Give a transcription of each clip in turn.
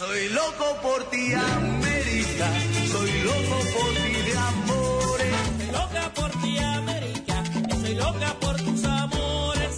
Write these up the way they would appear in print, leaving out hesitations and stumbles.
Soy loco por ti, América. Soy loco por ti de amores. Soy loca por ti, América. Soy loca por tus amores.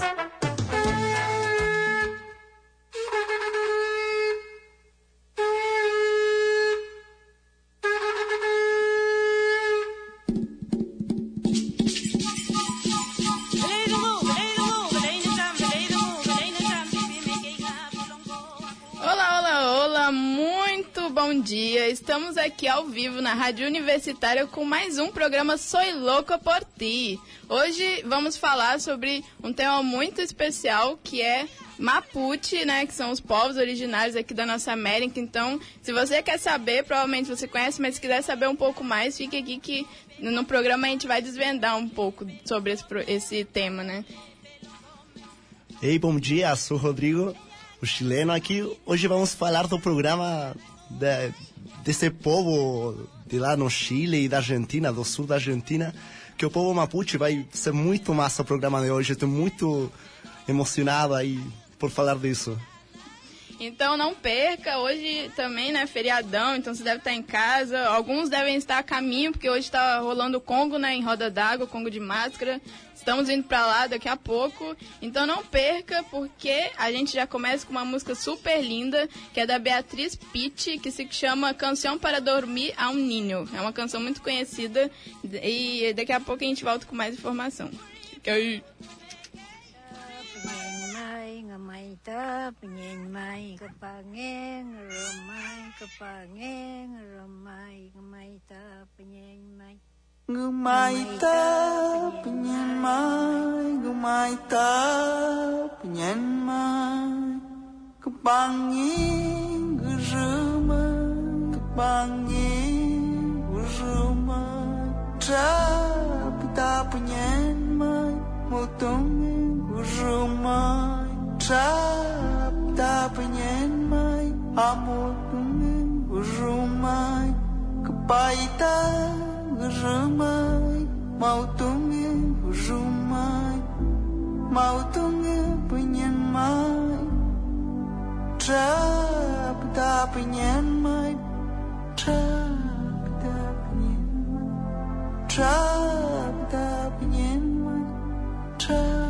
Bom dia, estamos aqui ao vivo na Rádio Universitária com mais um programa Soy Louca por Ti. Hoje vamos falar sobre um tema muito especial que é Mapuche, né, que são os povos originários aqui da nossa América. Então, se você quer saber, provavelmente você conhece, mas se quiser saber um pouco mais, fique aqui que no programa a gente vai desvendar um pouco sobre esse tema, né? Ei, bom dia, sou o Rodrigo, o chileno aqui. Hoje vamos falar do programa desse povo de lá no Chile e da Argentina, do sul da Argentina, que é o povo Mapuche. Vai ser muito massa o programa de hoje. Estou muito emocionado aí por falar disso. Então não perca, hoje também, né, feriadão, então você deve estar em casa, alguns devem estar a caminho, porque hoje está rolando o Congo, né, em roda d'água, Congo de máscara, estamos indo para lá daqui a pouco, então não perca, porque a gente já começa com uma música super linda, que é da Beatriz Pitti, que se chama Canção para Dormir a um Ninho, é uma canção muito conhecida, e daqui a pouco a gente volta com mais informação. Fica aí. Ta penyen mai kapangeng ramai ngamai ta penyen mai Ngamai ta penyen mai ngamai ta penyen mai kapangeng ramai ta penyen mai motong ramai Trap ta penyen mai amor rumai kepaita rumai mau tunggu rumai mau tunggu penyen mai trap ta penyen mai trap ta penyen mai trap ta penyen mai trap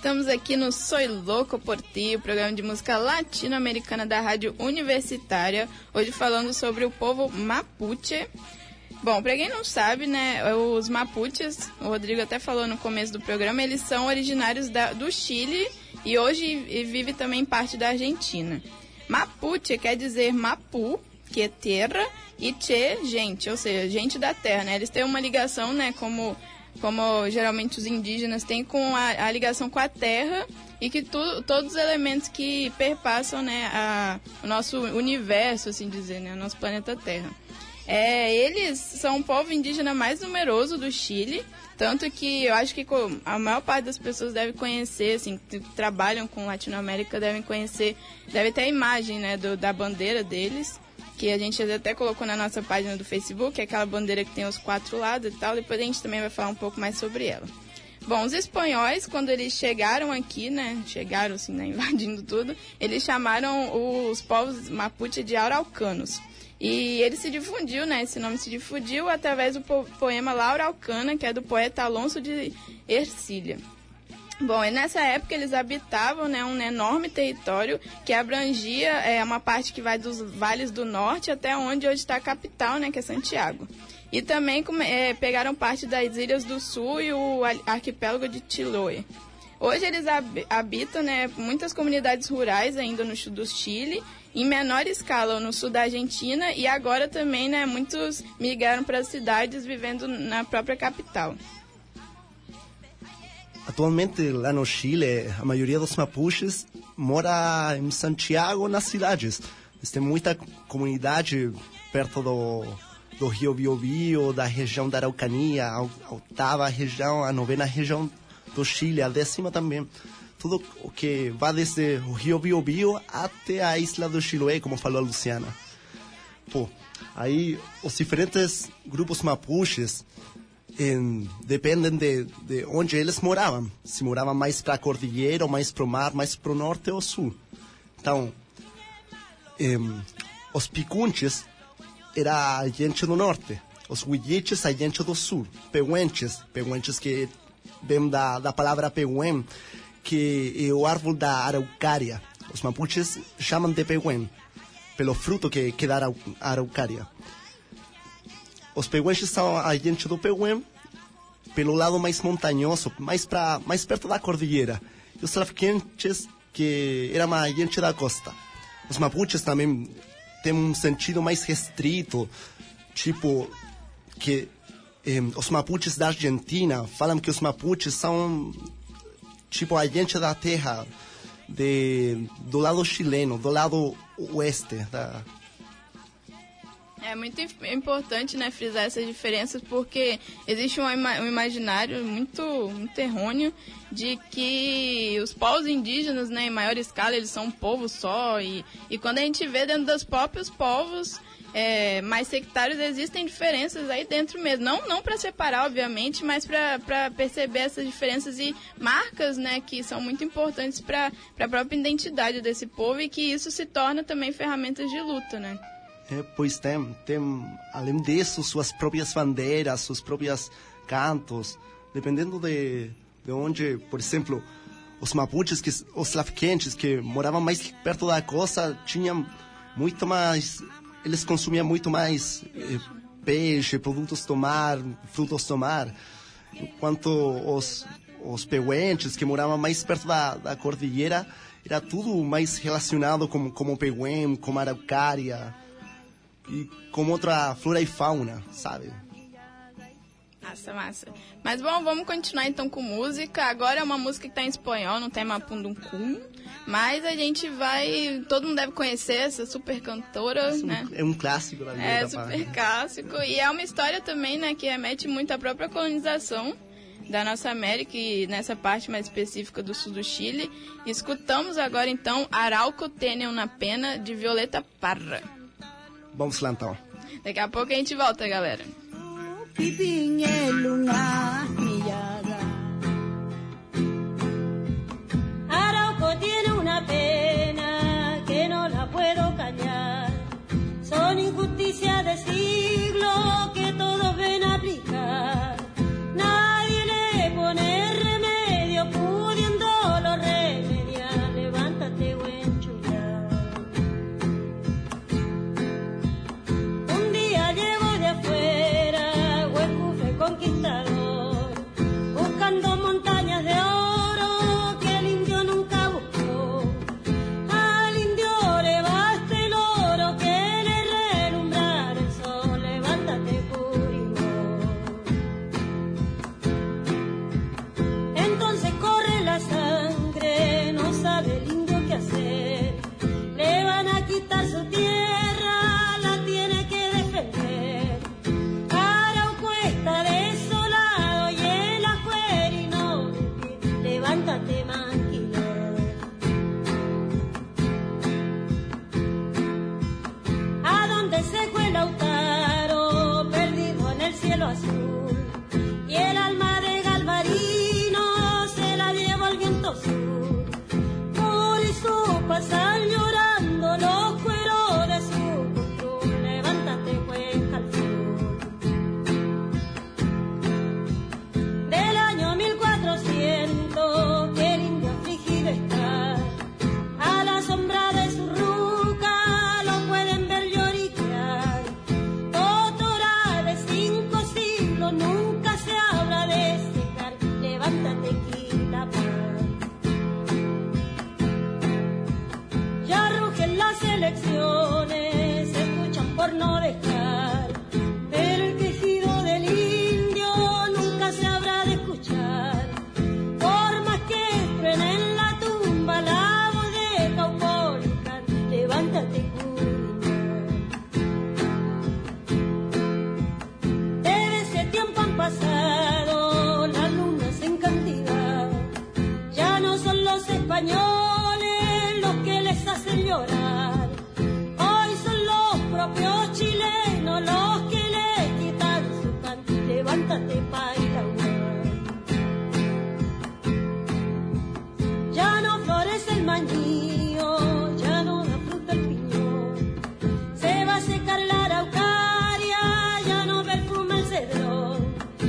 Estamos aqui no Soy Louco por Ti, o programa de música latino-americana da Rádio Universitária, hoje falando sobre o povo Mapuche. Bom, pra quem não sabe, né, os Mapuches, o Rodrigo até falou no começo do programa, eles são originários do Chile e hoje vive também parte da Argentina. Mapuche quer dizer Mapu, que é terra, e Che, gente, ou seja, gente da terra, né? Eles têm uma ligação, né, como geralmente os indígenas têm, com a ligação com a terra e que todos os elementos que perpassam, né, o nosso universo, assim dizer, né, o nosso planeta Terra. Eles são o povo indígena mais numeroso do Chile, tanto que eu acho que a maior parte das pessoas deve conhecer, assim, que trabalham com Latinoamérica, devem conhecer, deve ter a imagem, né, da bandeira deles, que a gente até colocou na nossa página do Facebook, aquela bandeira que tem os 4 lados e tal, depois a gente também vai falar um pouco mais sobre ela. Bom, os espanhóis, quando eles chegaram aqui, né, assim, né, invadindo tudo, eles chamaram os povos Mapuche de araucanos. E ele se difundiu, né, esse nome se difundiu através do poema La Araucana, que é do poeta Alonso de Ercília. Bom, e nessa época eles habitavam, né, um enorme território que abrangia uma parte que vai dos vales do norte até onde hoje está a capital, né, que é Santiago. E também pegaram parte das ilhas do sul e o arquipélago de Chiloé. Hoje eles habitam, né, muitas comunidades rurais ainda no sul do Chile, em menor escala no sul da Argentina, e agora também, né, muitos migraram para as cidades vivendo na própria capital. Atualmente, lá no Chile, a maioria dos mapuches mora em Santiago, nas cidades. Tem muita comunidade perto do Rio Biobío, da região da Araucanía, a 8ª região, a 9ª região do Chile, a 10ª também. Tudo o que vai desde o Rio Biobío até a Isla do Chiloé, como falou a Luciana. Aí os diferentes grupos mapuches dependem de onde eles moravam. Se moravam mais para a cordilheira, ou mais para o mar, mais para o norte ou sul. Então, os picunches era a gente do norte, os huilliches a gente do sul, pehuenches que vem da palavra pehuén, que é o árvore da araucária. Os mapuches chamam de pehuén, pelo fruto que dá a araucária. Os pehuenches são a gente do pehuén, pelo lado mais montanhoso, mais perto da cordilheira. E os traficantes, que eram a gente da costa. Os mapuches também têm um sentido mais restrito, tipo que os mapuches da Argentina falam que os mapuches são tipo a gente da terra do lado chileno, do lado oeste da... É muito importante, né, frisar essas diferenças, porque existe um imaginário muito errôneo de que os povos indígenas, né, em maior escala, eles são um povo só, e quando a gente vê dentro dos próprios povos mais sectários, existem diferenças aí dentro mesmo. Não para separar, obviamente, mas para perceber essas diferenças e marcas, né, que são muito importantes para a própria identidade desse povo, e que isso se torna também ferramentas de luta, né? Pois tem, além disso, suas próprias bandeiras, seus próprios cantos, dependendo de onde, por exemplo, os mapuches, os traficantes que moravam mais perto da costa, tinham muito mais, eles consumiam muito mais peixe, produtos do mar, frutos do mar, enquanto os pehuenches, que moravam mais perto da cordilheira, era tudo mais relacionado com o pehuén, com a araucária, e com outra flora e fauna, sabe? Massa. Mas bom, vamos continuar então com música. Agora é uma música que está em espanhol, não tem Mapundungun, mas a gente vai... Todo mundo deve conhecer essa super cantora, né? É um clássico da vida. É super clássico, e é uma história também, né, que remete muito à própria colonização da nossa América, e nessa parte mais específica do sul do Chile. Escutamos agora então Arauco Tiene una Pena, de Violeta Parra. Vamos lá então. Daqui a pouco a gente volta, galera. Arauco tiene una pena que no la puedo callar. Son injusticias de siglo que todos ven aplicar. Nadie le pone remedio pudiéndolo elecciones se escuchan por no dejar, pero el quejido del indio nunca se habrá de escuchar. Por más que truene en la tumba la voz de Caupolicán, levántate, pasado, las lunas en cantidad, ya no son los españoles los que les hacen llorar, hoy son los propios chilenos los que le quitan su pan. Levántate, Pairaguay. Ya no florece el mañío, ya no da fruta el piñón, se va a secar la araucaria, ya no perfuma el cedrón.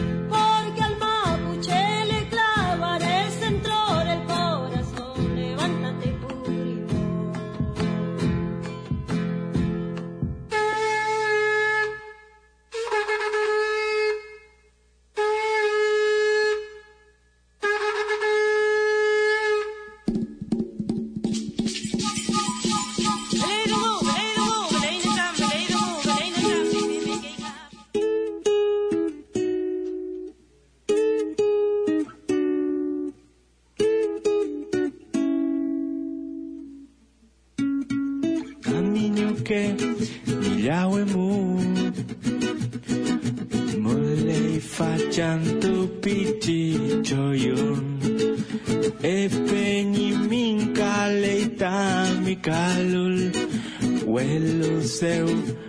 Facciando piti gioion e pegni min caleita mi calul quello seu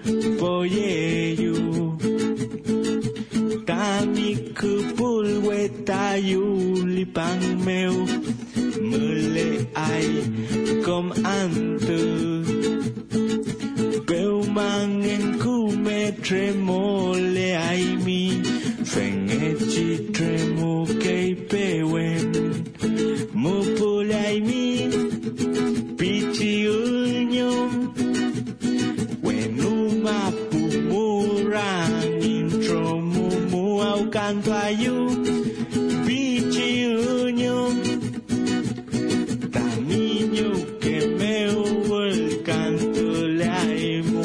poyeyu tami kupul wetayu lipang meu mele ai com antu peu mangen kume tremole ai mi Fengechi tremo kei pewen Mupulai mi Pichi unyum Wenuma pumurang Intro mumu au canto ayu Pichi unyum Tamiño que meu el canto le aimu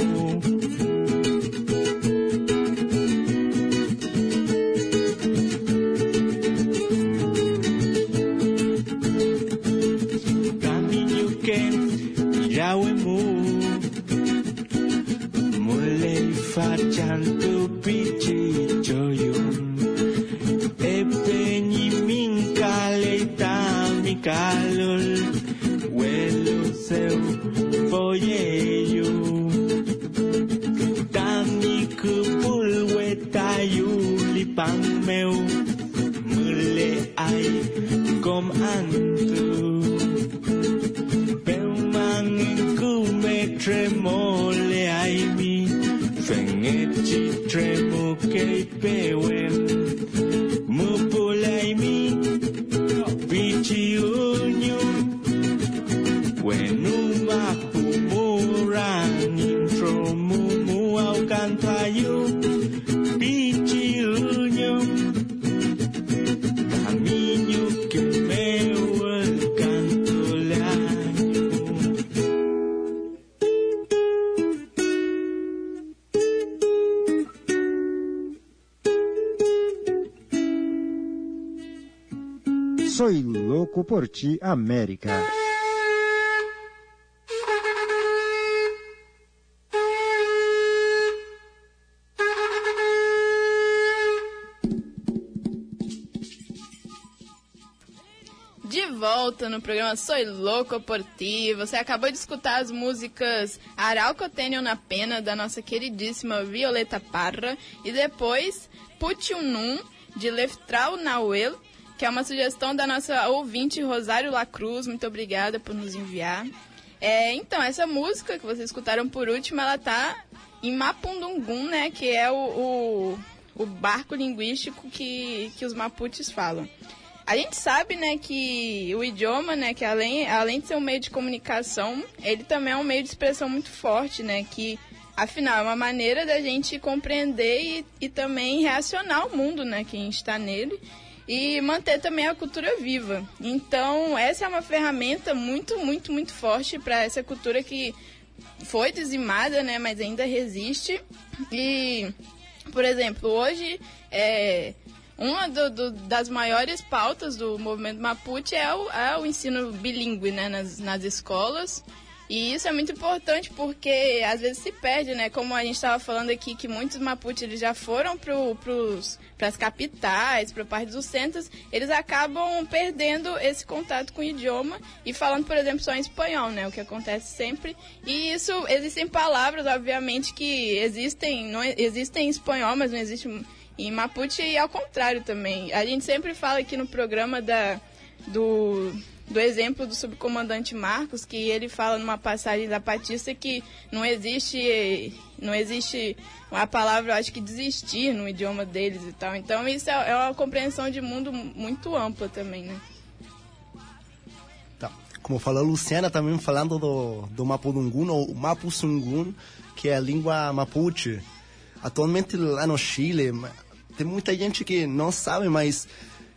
Facciando pici gioion e pegni min caleita mi calul quello seu foyeyu tami kupul wetayu lipang meu mele ai com antu peu mangin kume tremole ai mi Fengechi tremo kei pewen Mupulai mi Pichi unyum Wenuma pumurang Intro mumu au cantayu Pichi unyum Caminho que meu el canto le Soy loco por ti, América. De volta no programa Soy Louco por Ti. Você acabou de escutar as músicas Arauco Tenho na Pena, da nossa queridíssima Violeta Parra, e depois Putunum, de Leftral Nauel, que é uma sugestão da nossa ouvinte Rosário Lacruz. Muito obrigada por nos enviar. Então, essa música que vocês escutaram por último, ela tá em Mapundungun, né, que é o barco linguístico que os Mapuches falam. A gente sabe, né, que o idioma, né, que além de ser um meio de comunicação, ele também é um meio de expressão muito forte, né, que afinal é uma maneira da gente compreender e também reacionar ao mundo, né, que a gente está nele, e manter também a cultura viva. Então, essa é uma ferramenta muito, muito, muito forte para essa cultura que foi dizimada, né, mas ainda resiste. E, por exemplo, hoje uma das maiores pautas do movimento Mapuche é o ensino bilíngue, né, nas escolas. E isso é muito importante porque às vezes se perde, né? Como a gente estava falando aqui, que muitos Mapuche eles já foram para as capitais, para parte dos centros, eles acabam perdendo esse contato com o idioma e falando, por exemplo, só em espanhol, né? O que acontece sempre. E isso, existem palavras, obviamente, que não existem em espanhol, mas não existem em Mapuche e ao contrário também. A gente sempre fala aqui no programa do exemplo do subcomandante Marcos, que ele fala numa passagem da Patista que não existe a palavra, eu acho que desistir no idioma deles e tal. Então isso é uma compreensão de mundo muito ampla também, né? Tá. Como falou a Luciana, também falando do Mapudungun ou Mapusungun, que é a língua Mapuche. Atualmente lá no Chile, tem muita gente que não sabe, mas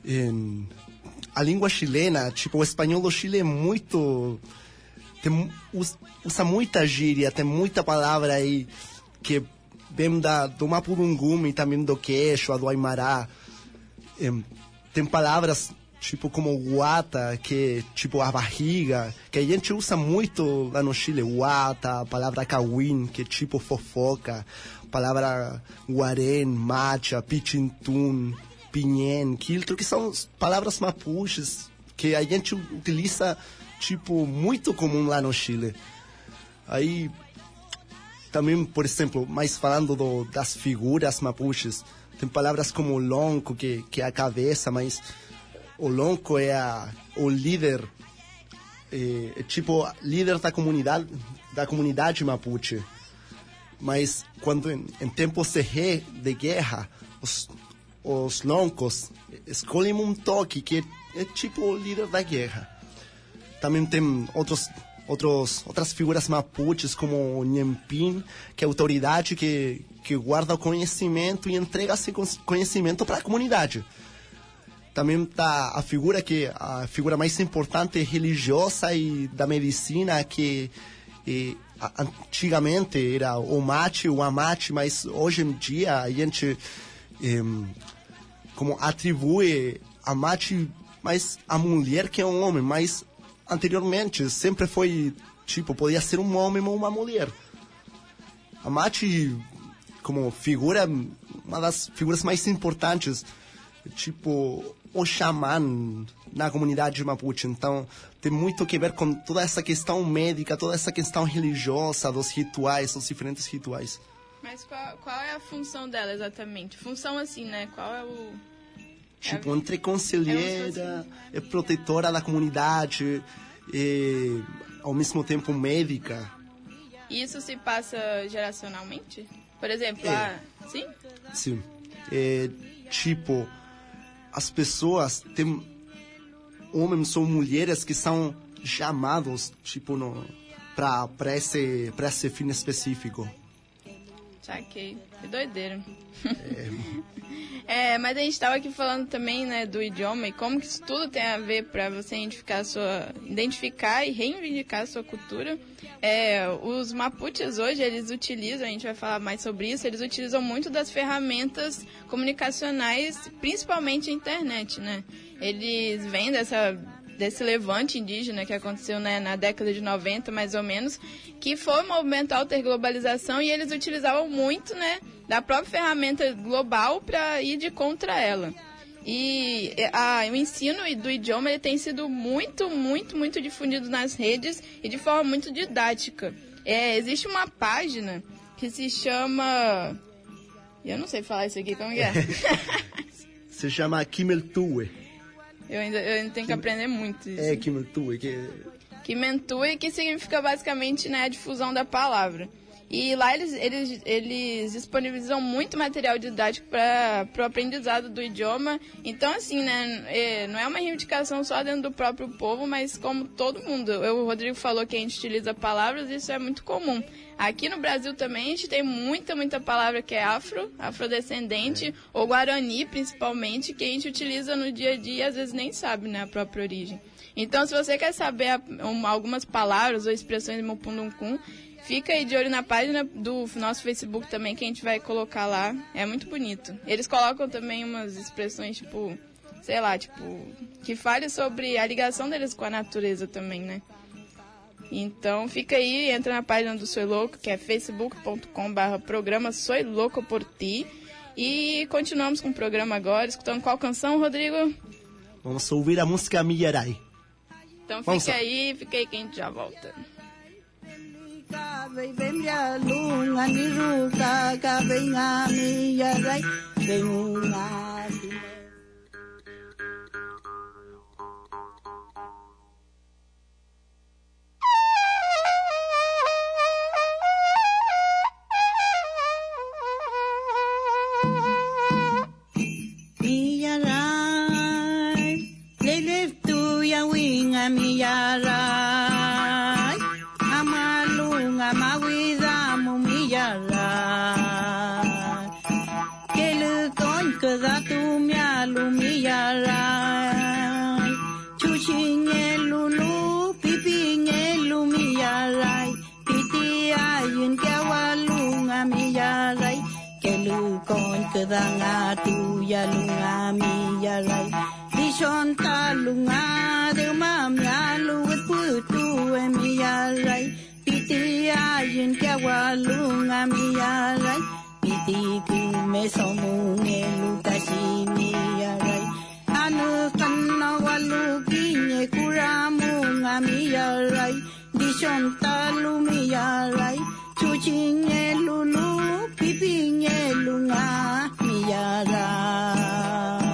a língua chilena, tipo, o espanhol do Chile é muito... usa muita gíria, tem muita palavra aí que vem do Mapudungun e também do Quechua, do Aymara. Tem palavras, tipo, como guata, que tipo a barriga, que a gente usa muito lá no Chile. Guata, a palavra cauim, que é tipo fofoca, palavra guarén, macha, pichintun, pinhen, quiltro, que são palavras mapuches que a gente utiliza, tipo, muito comum lá no Chile. Aí, também, por exemplo, mais falando das figuras mapuches, tem palavras como lonco, que é a cabeça, mas o lonco é o líder, tipo, líder da comunidade mapuche. Mas quando em tempos de guerra, os loncos escolhem um toque que é tipo o líder da guerra. Também tem outras figuras mapuches, como o Nhempin, que é a autoridade que guarda o conhecimento e entrega esse conhecimento para a comunidade. Também está a figura mais importante religiosa e da medicina, que antigamente era o mate, o amate, mas hoje em dia a gente como atribui a mate mais a mulher que é um homem, mas anteriormente sempre foi, tipo, podia ser um homem ou uma mulher. A mate, como figura, uma das figuras mais importantes, tipo, o xamã na comunidade mapuche. Então, tem muito a ver com toda essa questão médica, toda essa questão religiosa, dos rituais, dos diferentes rituais. Mas qual é a função dela exatamente? Função assim, né? Qual é o... Tipo, entre conselheira, protetora da comunidade, e ao mesmo tempo médica. E isso se passa geracionalmente? Por exemplo, sim? Sim. Tipo, as pessoas, tem homens ou mulheres que são chamados, tipo, para esse fim específico. Saquei. Que doideira. Mas a gente estava aqui falando também, né, do idioma e como que isso tudo tem a ver para você identificar e reivindicar a sua cultura. Os mapuches hoje, eles utilizam, a gente vai falar mais sobre isso, eles utilizam muito das ferramentas comunicacionais, principalmente a internet, né? Eles vêm desse levante indígena que aconteceu, né, na década de 90, mais ou menos, que foi o movimento Alterglobalização, e eles utilizavam muito, né, da própria ferramenta global para ir de contra ela. E o ensino do idioma ele tem sido muito, muito, muito difundido nas redes e de forma muito didática. Existe uma página que se chama... Eu não sei falar isso aqui, como que é? Se chama Kimeltue. Eu ainda tenho que aprender muito isso. Kimentue. Kimentue, que significa basicamente, né, a difusão da palavra. E lá eles disponibilizam muito material didático para o aprendizado do idioma. Então, assim, né, não é uma reivindicação só dentro do próprio povo, mas como todo mundo. O Rodrigo falou que a gente utiliza palavras, isso é muito comum. Aqui no Brasil também a gente tem muita palavra que é afrodescendente, ou guarani principalmente, que a gente utiliza no dia a dia e às vezes nem sabe, né, a própria origem. Então, se você quer saber algumas palavras ou expressões de Mapudungun, fica aí de olho na página do nosso Facebook também, que a gente vai colocar lá. É muito bonito. Eles colocam também umas expressões, tipo, sei lá, tipo, que fale sobre a ligação deles com a natureza também, né? Então, fica aí, entra na página do Soy Louco, que é facebook.com/programa Soy Louco por Ti. E continuamos com o programa agora, escutando qual canção, Rodrigo? Vamos ouvir a música Millaray. Então Vamos fica lá. aí que a gente já volta. Millaray, amalunga mawida mo millaray, que le con que da tu mialu millaray, chuchiñelulu pipiñelu millaray, piti ayun que awalunga millaray, que le con que da nga tu yalunga millaray. Dishon talunga de mamialu with putu e miyaray. Piti ayun kawalunga miyaray. Piti kume somungelu tashi miyaray. Anu kanawalu kinye kuramunga miyaray. Dishon talu miyaray. Chuchinyelulu pipinyelunga miyaray.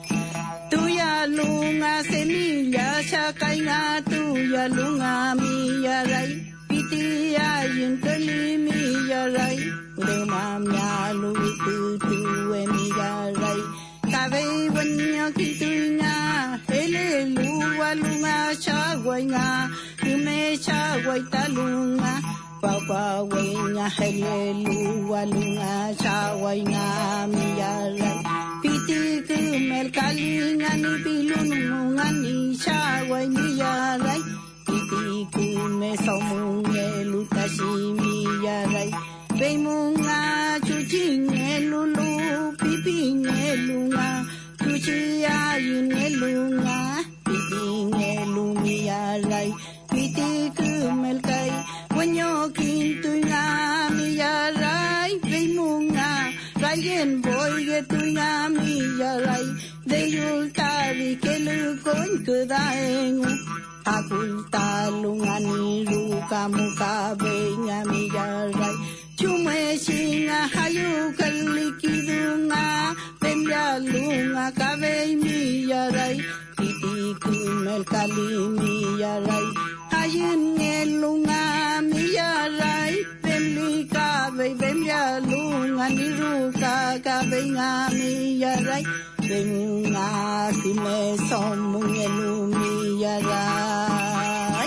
Lunga semilla sakay nga tuya lunga miyaray piti ayun kali miyaray lumamya luwitu tuwe miyaray kabay wanya kituy nga helelu walunga chagway nga lume chagway talunga papaway nga helelu walunga chagway nga miyaray piti kumel kalinga ni pilununga ni chaway miyaray piti kume somungelu tashi miyaray beimunga chuchinyelulu pipingelunga chuchiyayunelunga pipingelu miyaray piti kumel kay wanyo kintuy nga miyaray beimunga Rayen boy getuy nga miyaray deyul tabi kelukon kedaengu akul talunga nilu kamu kabe nga miyaray chume singa hayu kalikidunga pemyalunga kabe miyaray piti kumel kali miyaray hayun ngelunga miyaray pemli kabe pemyalunga nilu kabe nga miyaray benga kime somungelu miyaray.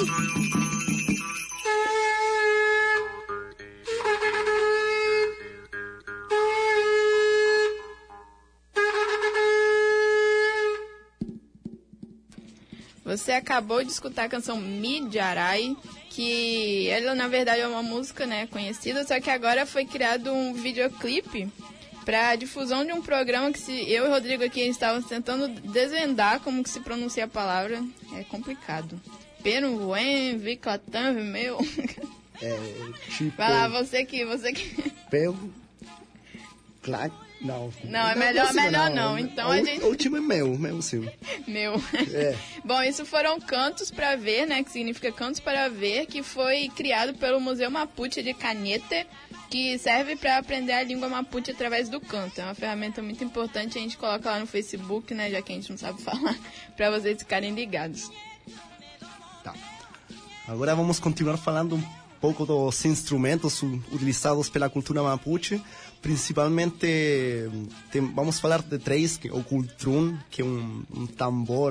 Você acabou de escutar a canção Millaray, que ela na verdade é uma música, né, conhecida, só que agora foi criado um videoclipe para difusão de um programa que eu e o Rodrigo aqui estávamos tentando desvendar como que se pronuncia a palavra. É complicado. Peruen, Vicatan, meu. É, tipo... Vai lá, você que... Pego... Claro. Não, é melhor não. Então a gente... O time é meu sim. Meu. É. Bom, isso foram Cantos para Ver, né? Que significa Cantos para Ver, que foi criado pelo Museu Mapuche de Cañete, que serve para aprender a língua Mapuche através do canto. É uma ferramenta muito importante, a gente coloca lá no Facebook, né? Já que a gente não sabe falar, para vocês ficarem ligados. Tá. Agora vamos continuar falando um pouco dos instrumentos utilizados pela cultura Mapuche. Principalmente, vamos falar de três, que é o cultrun, que é um tambor,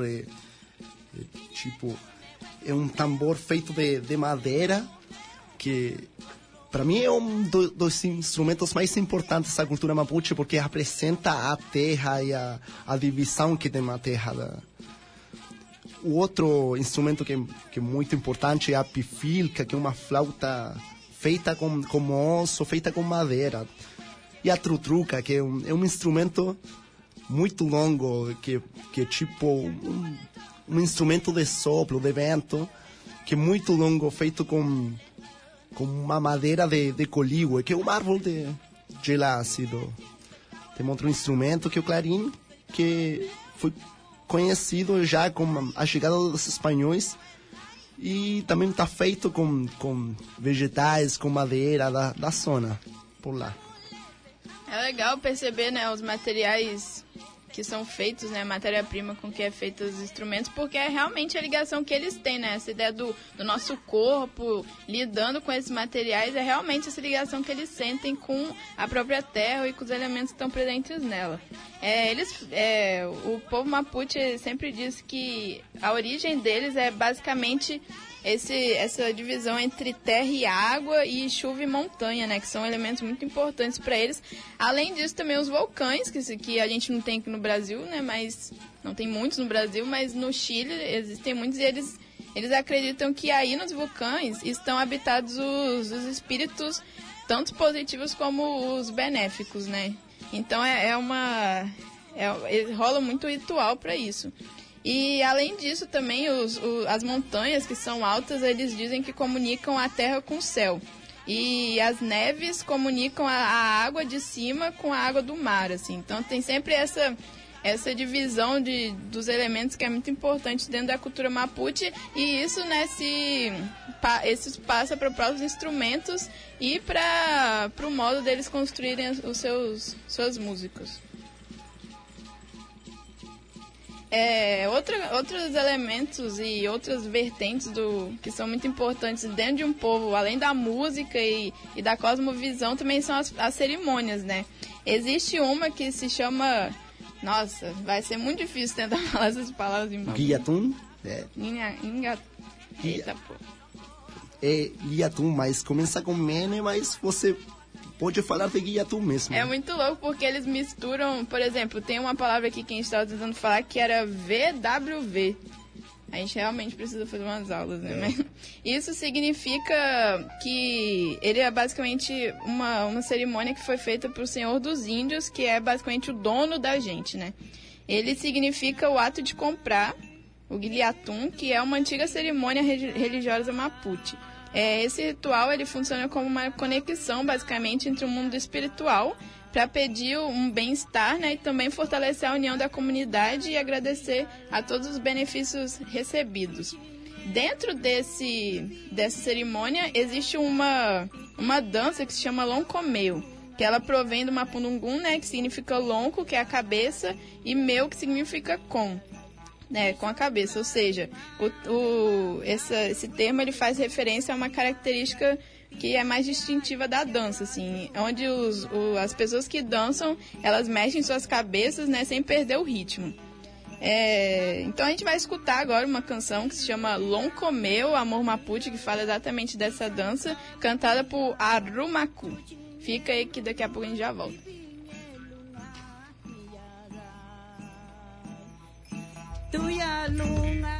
é um tambor feito de madeira, que para mim é um dos instrumentos mais importantes da cultura Mapuche, porque representa a terra e a divisão que tem na terra. o outro instrumento que é muito importante é a pifilca, que é uma flauta feita com osso, feita com madeira. E a trutruca, que é um instrumento muito longo, que é tipo um instrumento de sopro, de vento, que é muito longo, feito com uma madeira de colígua, que é uma árvore de gelácido. Tem outro instrumento que é o clarim, que foi conhecido já com a chegada dos espanhóis e também está feito com vegetais, com madeira da zona, por lá. É legal perceber, né, os materiais que são feitos, né, matéria-prima com que é feito os instrumentos, porque é realmente a ligação que eles têm, né, essa ideia do nosso corpo lidando com esses materiais, é realmente essa ligação que eles sentem com a própria terra e com os elementos que estão presentes nela. O povo Mapuche sempre diz que a origem deles é basicamente essa divisão entre terra e água e chuva e montanha, né, que são elementos muito importantes para eles. Além disso, também os vulcões, que a gente não tem aqui no Brasil, né, mas não tem muitos no Brasil, mas no Chile existem muitos, e eles acreditam que aí nos vulcões estão habitados os espíritos, tanto positivos como os benéficos, né. Então rola muito ritual para isso. E, além disso, também as montanhas, que são altas, eles dizem que comunicam a terra com o céu. E as neves comunicam a água de cima com a água do mar, assim. Então, tem sempre essa divisão dos elementos que é muito importante dentro da cultura Mapuche. E isso, né, isso passa para os próprios instrumentos e para o modo deles construírem os seus músicos. Outros elementos e outras vertentes que são muito importantes dentro de um povo, além da música e da cosmovisão, também são as cerimônias, né? Existe uma que se chama... Nossa, vai ser muito difícil tentar falar essas palavras em mão. Guiatum? Eita, pô. É Guiatum, mas começa com Mene, mas você... pode falar de Guiatum mesmo. É muito louco porque eles misturam, por exemplo, tem uma palavra aqui que a gente estava tentando falar que era VWV. A gente realmente precisa fazer umas aulas, né? Mas isso significa que ele é basicamente uma cerimônia que foi feita para o Senhor dos Índios, que é basicamente o dono da gente, né? Ele significa o ato de comprar, o Guiatum, que é uma antiga cerimônia religiosa Mapuche. Esse ritual ele funciona como uma conexão, basicamente, entre o mundo espiritual para pedir um bem-estar, né, e também fortalecer a união da comunidade e agradecer a todos os benefícios recebidos. Dentro dessa cerimônia existe uma dança que se chama Loncomeu, que ela provém do Mapudungun, né, que significa lonco, que é a cabeça, e meu, que significa com. Né, com a cabeça, ou seja, esse termo ele faz referência a uma característica que é mais distintiva da dança, assim, onde as pessoas que dançam, elas mexem suas cabeças, né, sem perder o ritmo. Então a gente vai escutar agora uma canção que se chama Loncomeu, Amor Mapuche, que fala exatamente dessa dança, cantada por Arumacu. Fica aí que daqui a pouco a gente já volta. Tuya lunga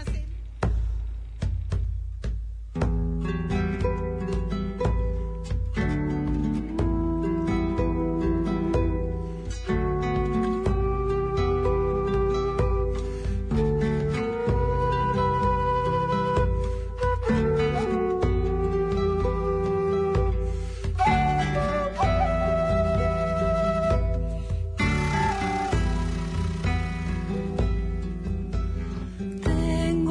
Tengo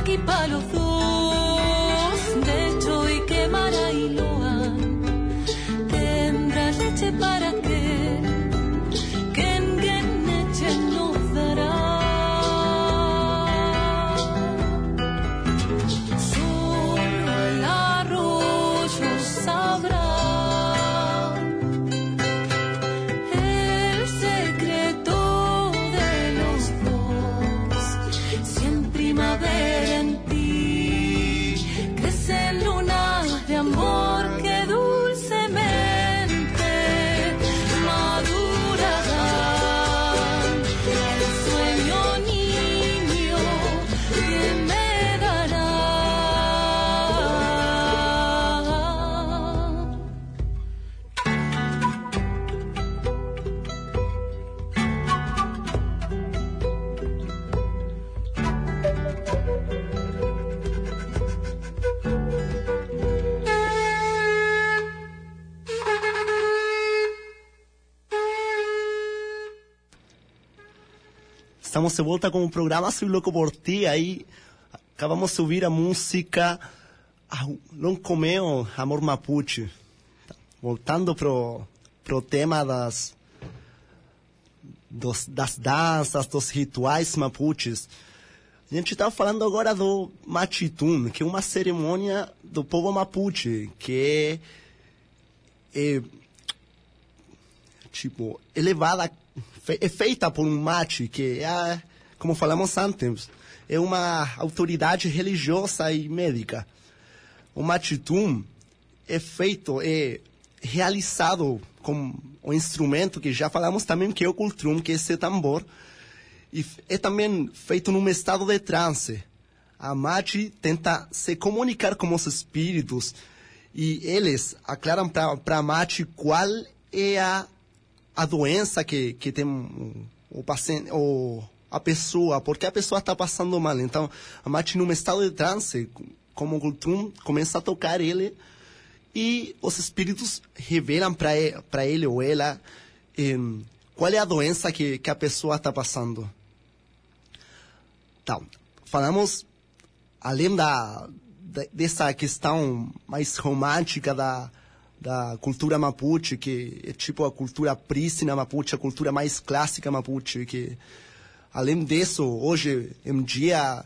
y para los dos, de hecho y quemará y loa, tendrá leche para que en leche nos dará. Solo el arroyo sabrá el secreto de los dos. Si en primavera en ti crecen lunas de amor que dulcemente madurarán el sueño niño que me dará. Estamos de volta com o programa Soy Louco por Ti. Aí acabamos de ouvir a música Não Comeu Amor Mapuche. Voltando pro tema das danças, dos rituais mapuches. A gente estava falando agora do Machitum, que é uma cerimônia do povo mapuche, que é tipo elevada, é feita por um machi, que é, como falamos antes, é uma autoridade religiosa e médica. O Machitum é feito, é realizado com o instrumento que já falamos também, que é o cultrum, que é esse tambor, e é também feito num estado de transe. A machi tenta se comunicar com os espíritos e eles aclaram para a machi qual é a doença que tem o paciente, ou a pessoa, porque a pessoa está passando mal. Então, a machi num estado de transe, como o cultrum, começa a tocar ele e os espíritos revelam para ele ou ela qual é a doença que a pessoa está passando. Então, falamos, além dessa questão mais romântica da cultura mapuche, que é tipo a cultura prístina mapuche, a cultura mais clássica mapuche, que além disso, hoje em dia,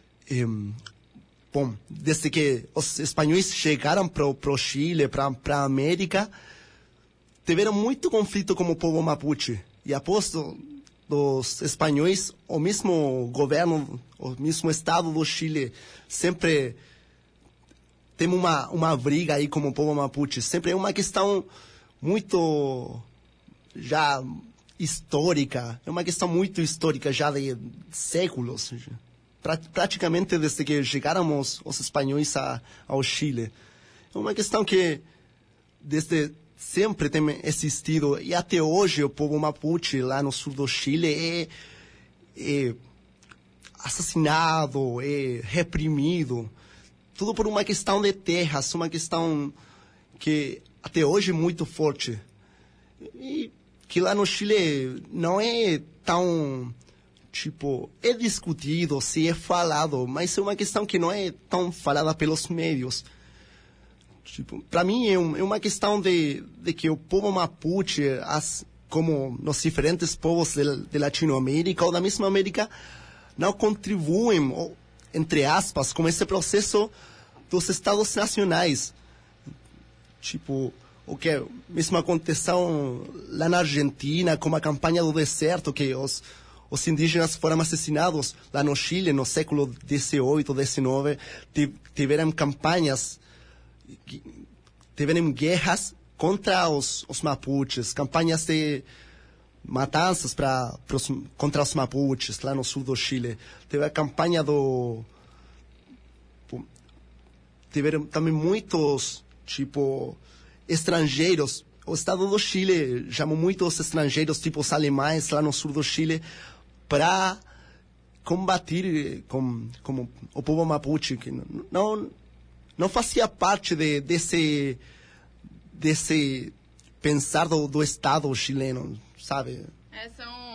bom, desde que os espanhóis chegaram para o Chile, para a América, tiveram muito conflito com o povo mapuche. E após dos espanhóis, o mesmo governo, o mesmo estado do Chile, sempre tem uma briga aí com o povo mapuche. Sempre é uma questão muito já histórica, é uma questão muito histórica já de séculos, praticamente desde que chegaram os espanhóis ao Chile. É uma questão que desde sempre tem existido, e até hoje o povo mapuche lá no sul do Chile é assassinado, é reprimido, tudo por uma questão de terras, uma questão que até hoje é muito forte. E que lá no Chile não é tão, tipo, é discutido, se é falado, mas é uma questão que não é tão falada pelos médios. Tipo, para mim é uma questão de que o povo mapuche, como nos diferentes povos de Latinoamérica ou da mesma América, não contribuem, entre aspas, com esse processo dos estados nacionais. Tipo, o que mesmo aconteceu lá na Argentina, com a campanha do deserto, que os indígenas foram assassinados lá no Chile, no século XVIII, XIX, tiveram campanhas, tiveram guerras contra os mapuches, campanhas de matanças contra os mapuches lá no sul do Chile. Teve a campanha tiveram também muitos, tipo, estrangeiros. O estado do Chile chamou muitos estrangeiros, tipo os alemães, lá no sul do Chile, para combater com o povo mapuche, que não fazia parte desse pensar do Estado chileno, sabe? É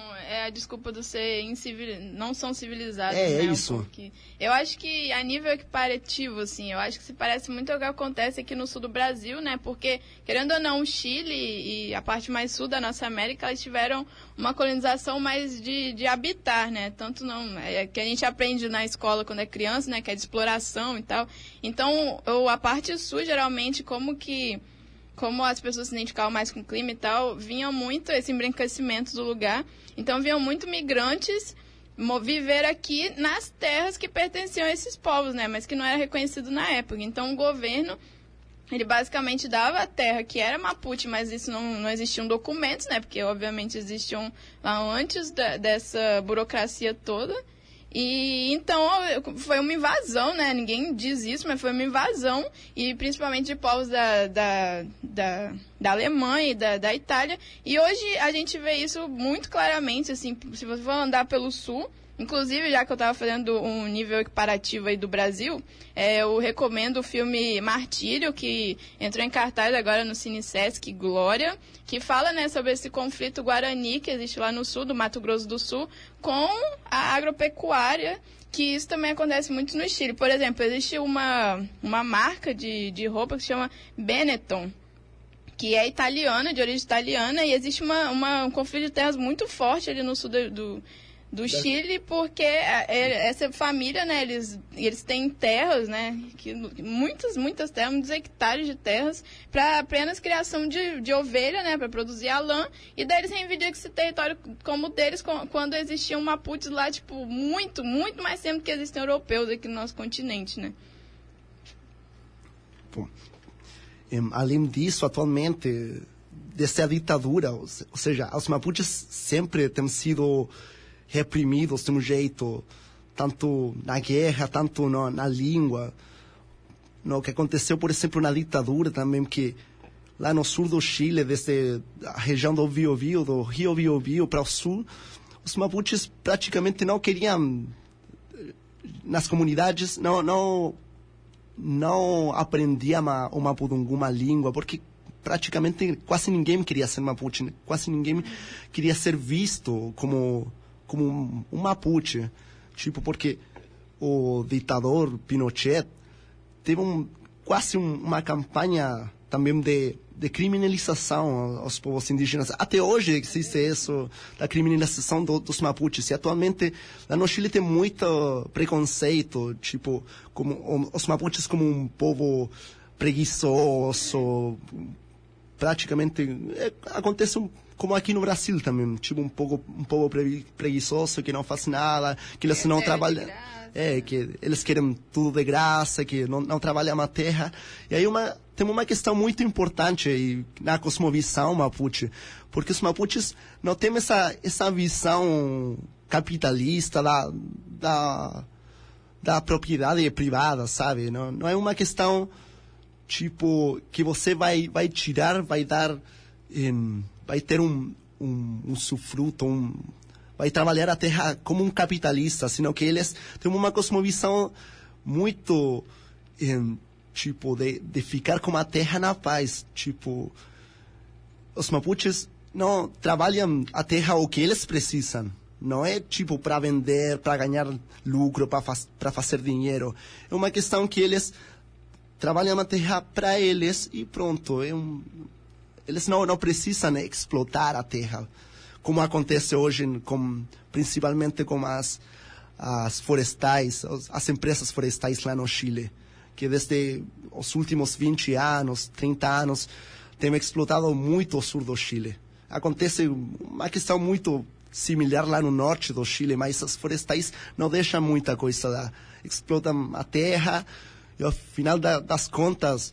a desculpa do ser não são civilizados. É né, isso. Porque eu acho que a nível equiparativo, assim, eu acho que se parece muito ao que acontece aqui no sul do Brasil, né? Porque, querendo ou não, o Chile e a parte mais sul da nossa América, elas tiveram uma colonização mais de habitar, né? Tanto não... que a gente aprende na escola quando é criança, né? Que é de exploração e tal. Então, a parte sul, geralmente, como as pessoas se identificavam mais com o clima e tal, vinha muito esse embranquecimento do lugar. Então, vinham muito migrantes viver aqui nas terras que pertenciam a esses povos, né? Mas que não era reconhecido na época. Então, o governo, ele basicamente dava a terra que era Mapuche, mas isso não existiam documentos, né? Porque, obviamente, existiam lá antes dessa burocracia toda. E então foi uma invasão, né? Ninguém diz isso, mas foi uma invasão, e principalmente de povos da Alemanha e da Itália. E hoje a gente vê isso muito claramente, assim, se você for andar pelo sul, inclusive, já que eu estava fazendo um nível equiparativo aí do Brasil, eu recomendo o filme Martírio, que entrou em cartaz agora no Cine Sesc Glória, que fala, né, sobre esse conflito guarani que existe lá no sul, do Mato Grosso do Sul, com a agropecuária, que isso também acontece muito no Chile. Por exemplo, existe uma marca de roupa que se chama Benetton, que é italiana, de origem italiana, e existe um conflito de terras muito forte ali no sul do Chile, porque essa família, né, eles têm terras, né, muitas terras, muitos hectares de terras, para apenas criação de ovelha, né, para produzir a lã, e daí eles reivindicam esse território como deles quando existiam Mapuches lá, tipo, muito mais tempo que existem europeus aqui no nosso continente, né. Bom, além disso, atualmente, dessa ditadura, ou seja, os Mapuches sempre têm sido reprimidos de um jeito, tanto na guerra, tanto na língua. No que aconteceu, por exemplo, na ditadura também, que lá no sul do Chile, desde a região do Biobío, do rio Biobío para o sul, os Mapuches praticamente não queriam, nas comunidades, não aprendiam o Mapudungun, uma língua, porque praticamente quase ninguém queria ser Mapuche, quase ninguém queria ser visto como um Mapuche, tipo, porque o ditador Pinochet teve quase uma campanha também de criminalização aos povos indígenas. Até hoje existe isso, da criminalização dos Mapuches, e atualmente lá no Chile tem muito preconceito, tipo, como os Mapuches como um povo preguiçoso, praticamente acontece como aqui no Brasil também, tipo um povo preguiçoso, que não faz nada, que eles não trabalham, que eles querem tudo de graça, que não trabalham a terra. E aí tem uma questão muito importante na cosmovisão Mapuche, porque os Mapuches não têm essa visão capitalista da propriedade privada, sabe? Não é uma questão tipo que você vai tirar, vai dar, vai ter um usufruto, vai trabalhar a terra como um capitalista, sino que eles têm uma cosmovisão muito tipo de ficar com a terra na paz. Tipo, os Mapuches não trabalham a terra o que eles precisam. Não é tipo para vender, para ganhar lucro, para fazer dinheiro. É uma questão que eles trabalham a terra para eles e pronto. Eles não precisam explotar a terra, como acontece hoje, principalmente com as florestais, as empresas florestais lá no Chile, que desde os últimos 20 anos, 30 anos, têm explotado muito o sul do Chile. Acontece uma questão muito similar lá no norte do Chile, mas as florestais não deixam muita coisa, explotam a terra e ao final das contas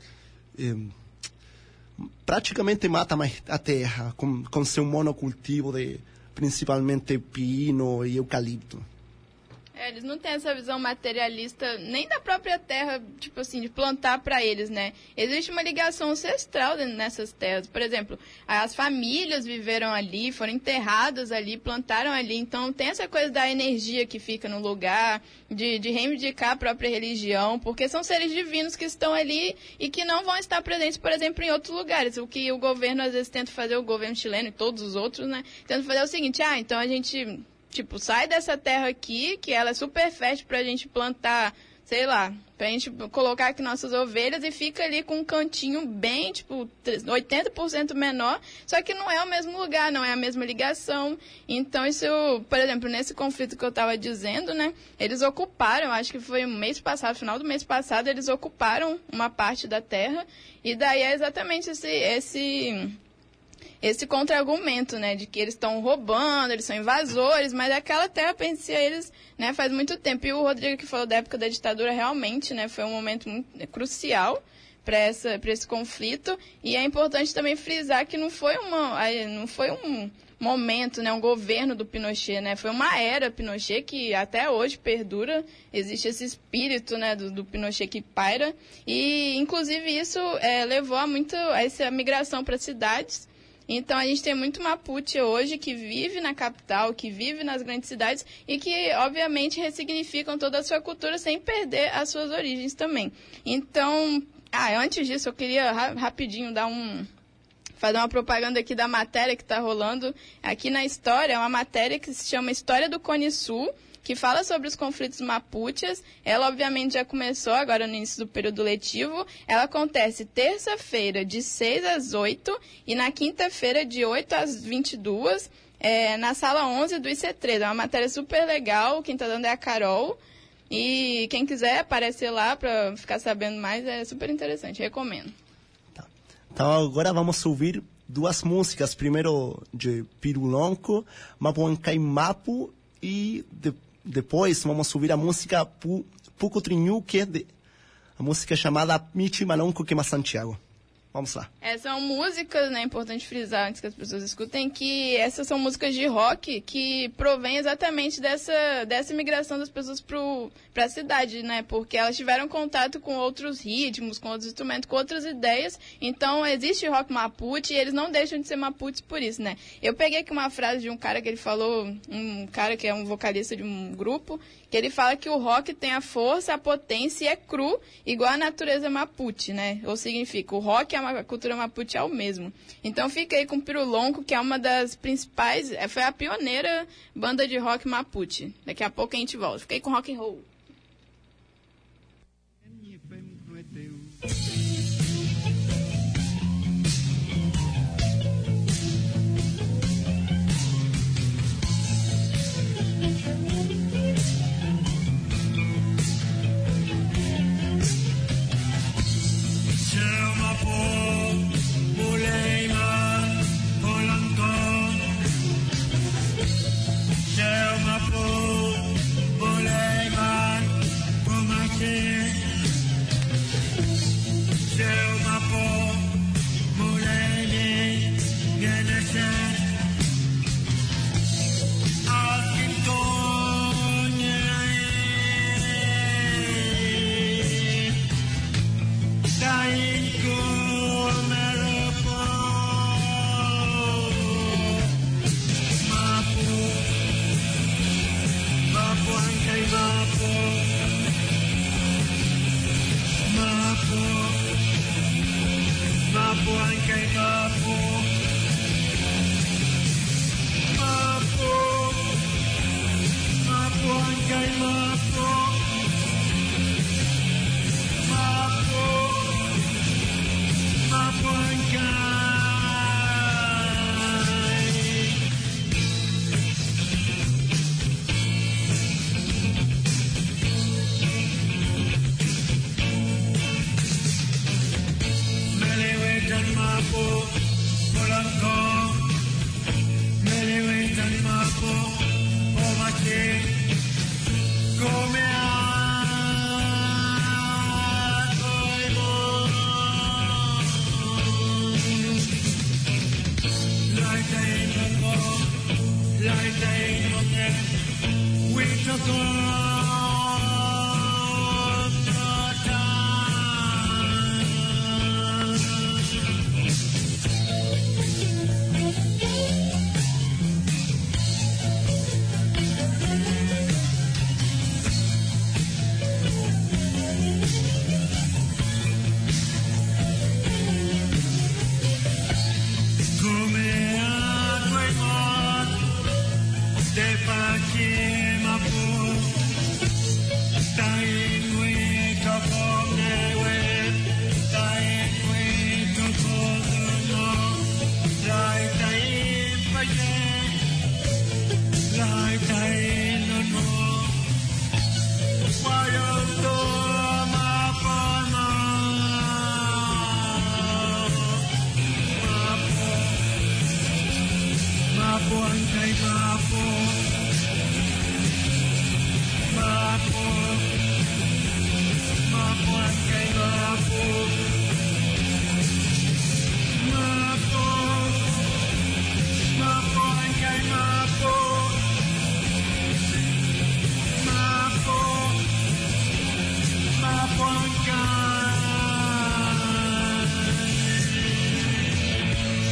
praticamente mata a terra com seu monocultivo de principalmente pino e eucalipto. Eles não têm essa visão materialista nem da própria terra, tipo assim, de plantar para eles, né? Existe uma ligação ancestral nessas terras. Por exemplo, as famílias viveram ali, foram enterradas ali, plantaram ali. Então tem essa coisa da energia que fica no lugar, de reivindicar a própria religião, porque são seres divinos que estão ali e que não vão estar presentes, por exemplo, em outros lugares. O que o governo às vezes tenta fazer, o governo chileno e todos os outros, né? Tenta fazer o seguinte, então a gente... Tipo, sai dessa terra aqui, que ela é super fértil pra gente plantar, sei lá, pra gente colocar aqui nossas ovelhas e fica ali com um cantinho bem, tipo, 80% menor, só que não é o mesmo lugar, não é a mesma ligação. Então, isso, por exemplo, nesse conflito que eu tava dizendo, né, eles ocuparam, acho que foi mês passado, final do mês passado, eles ocuparam uma parte da terra, e daí é exatamente esse contra-argumento, né, de que eles estão roubando, eles são invasores, mas aquela terra pertencia a eles, né, faz muito tempo. E o Rodrigo que falou da época da ditadura, realmente, né, foi um momento muito crucial para esse conflito. E é importante também frisar que não foi um momento, né, um governo do Pinochet, né, foi uma era Pinochet que até hoje perdura, existe esse espírito, né, do Pinochet que paira. E, inclusive, isso levou a essa migração para cidades. Então, a gente tem muito Mapuche hoje que vive na capital, que vive nas grandes cidades e que, obviamente, ressignificam toda a sua cultura sem perder as suas origens também. Então, antes disso, eu queria rapidinho fazer uma propaganda aqui da matéria que está rolando aqui na História. É uma matéria que se chama História do Cone Sul, que fala sobre os conflitos mapuches. Ela, obviamente, já começou agora no início do período letivo. Ela acontece terça-feira, de 6 às 8, e na quinta-feira, de 8 às 22, na sala 11 do IC3. É uma matéria super legal, quem está dando é a Carol. E quem quiser aparecer lá para ficar sabendo mais, é super interessante, recomendo. Tá. Então agora vamos ouvir duas músicas. Primeiro de Pirulonco, Mapuancaimapu, e depois vamos ouvir a música Pucutrinhuque, a música chamada Michi Malonco Queima Santiago. Vamos lá. São músicas, né, importante frisar antes que as pessoas escutem, que essas são músicas de rock que provém exatamente dessa imigração das pessoas para a cidade, né, porque elas tiveram contato com outros ritmos, com outros instrumentos, com outras ideias. Então, existe rock mapuche e eles não deixam de ser mapuches por isso, né. Eu peguei aqui uma frase de um cara que ele falou, um cara que é um vocalista de um grupo, que ele fala que o rock tem a força, a potência e é cru, igual a natureza mapuche, né? Ou significa, o rock é uma cultura mapuche é o mesmo. Então fica aí com Pirulonco, que é uma das principais, foi a pioneira banda de rock mapuche. Daqui a pouco a gente volta. Fica aí com rock and roll. Like they don't get, we just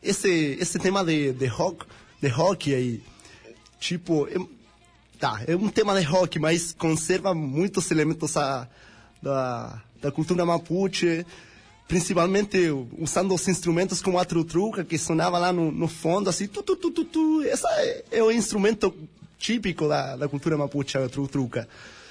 esse tema de rock aí, tipo, é um tema de rock, mas conserva muitos elementos da cultura mapuche, principalmente usando os instrumentos como a trutruca, que sonava lá no fundo, assim, tu. Esse é o instrumento típico da cultura mapuche, a trutruca.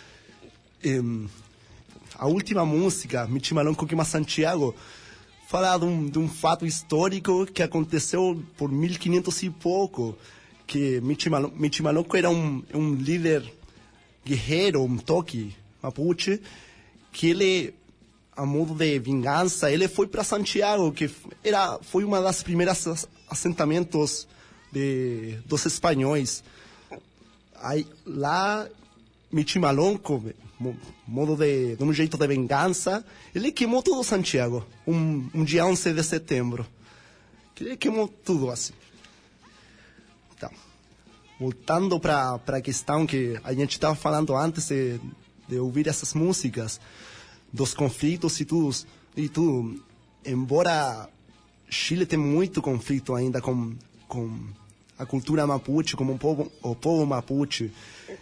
A última música, Michimalonco Queima Santiago, fala de um fato histórico que aconteceu por 1500 e pouco, que Michimalonco era um líder guerreiro, um toque mapuche, que ele, a modo de vingança, ele foi para Santiago, que foi uma das primeiras assentamentos dos espanhóis. Aí, lá, Michimalonco, de um jeito de vingança, ele queimou todo Santiago, um dia 11 de setembro. Ele queimou tudo assim. Então, voltando para a questão que a gente estava falando antes de ouvir essas músicas, dos conflitos e tudo, embora Chile tenha muito conflito ainda com a cultura mapuche, como o povo mapuche,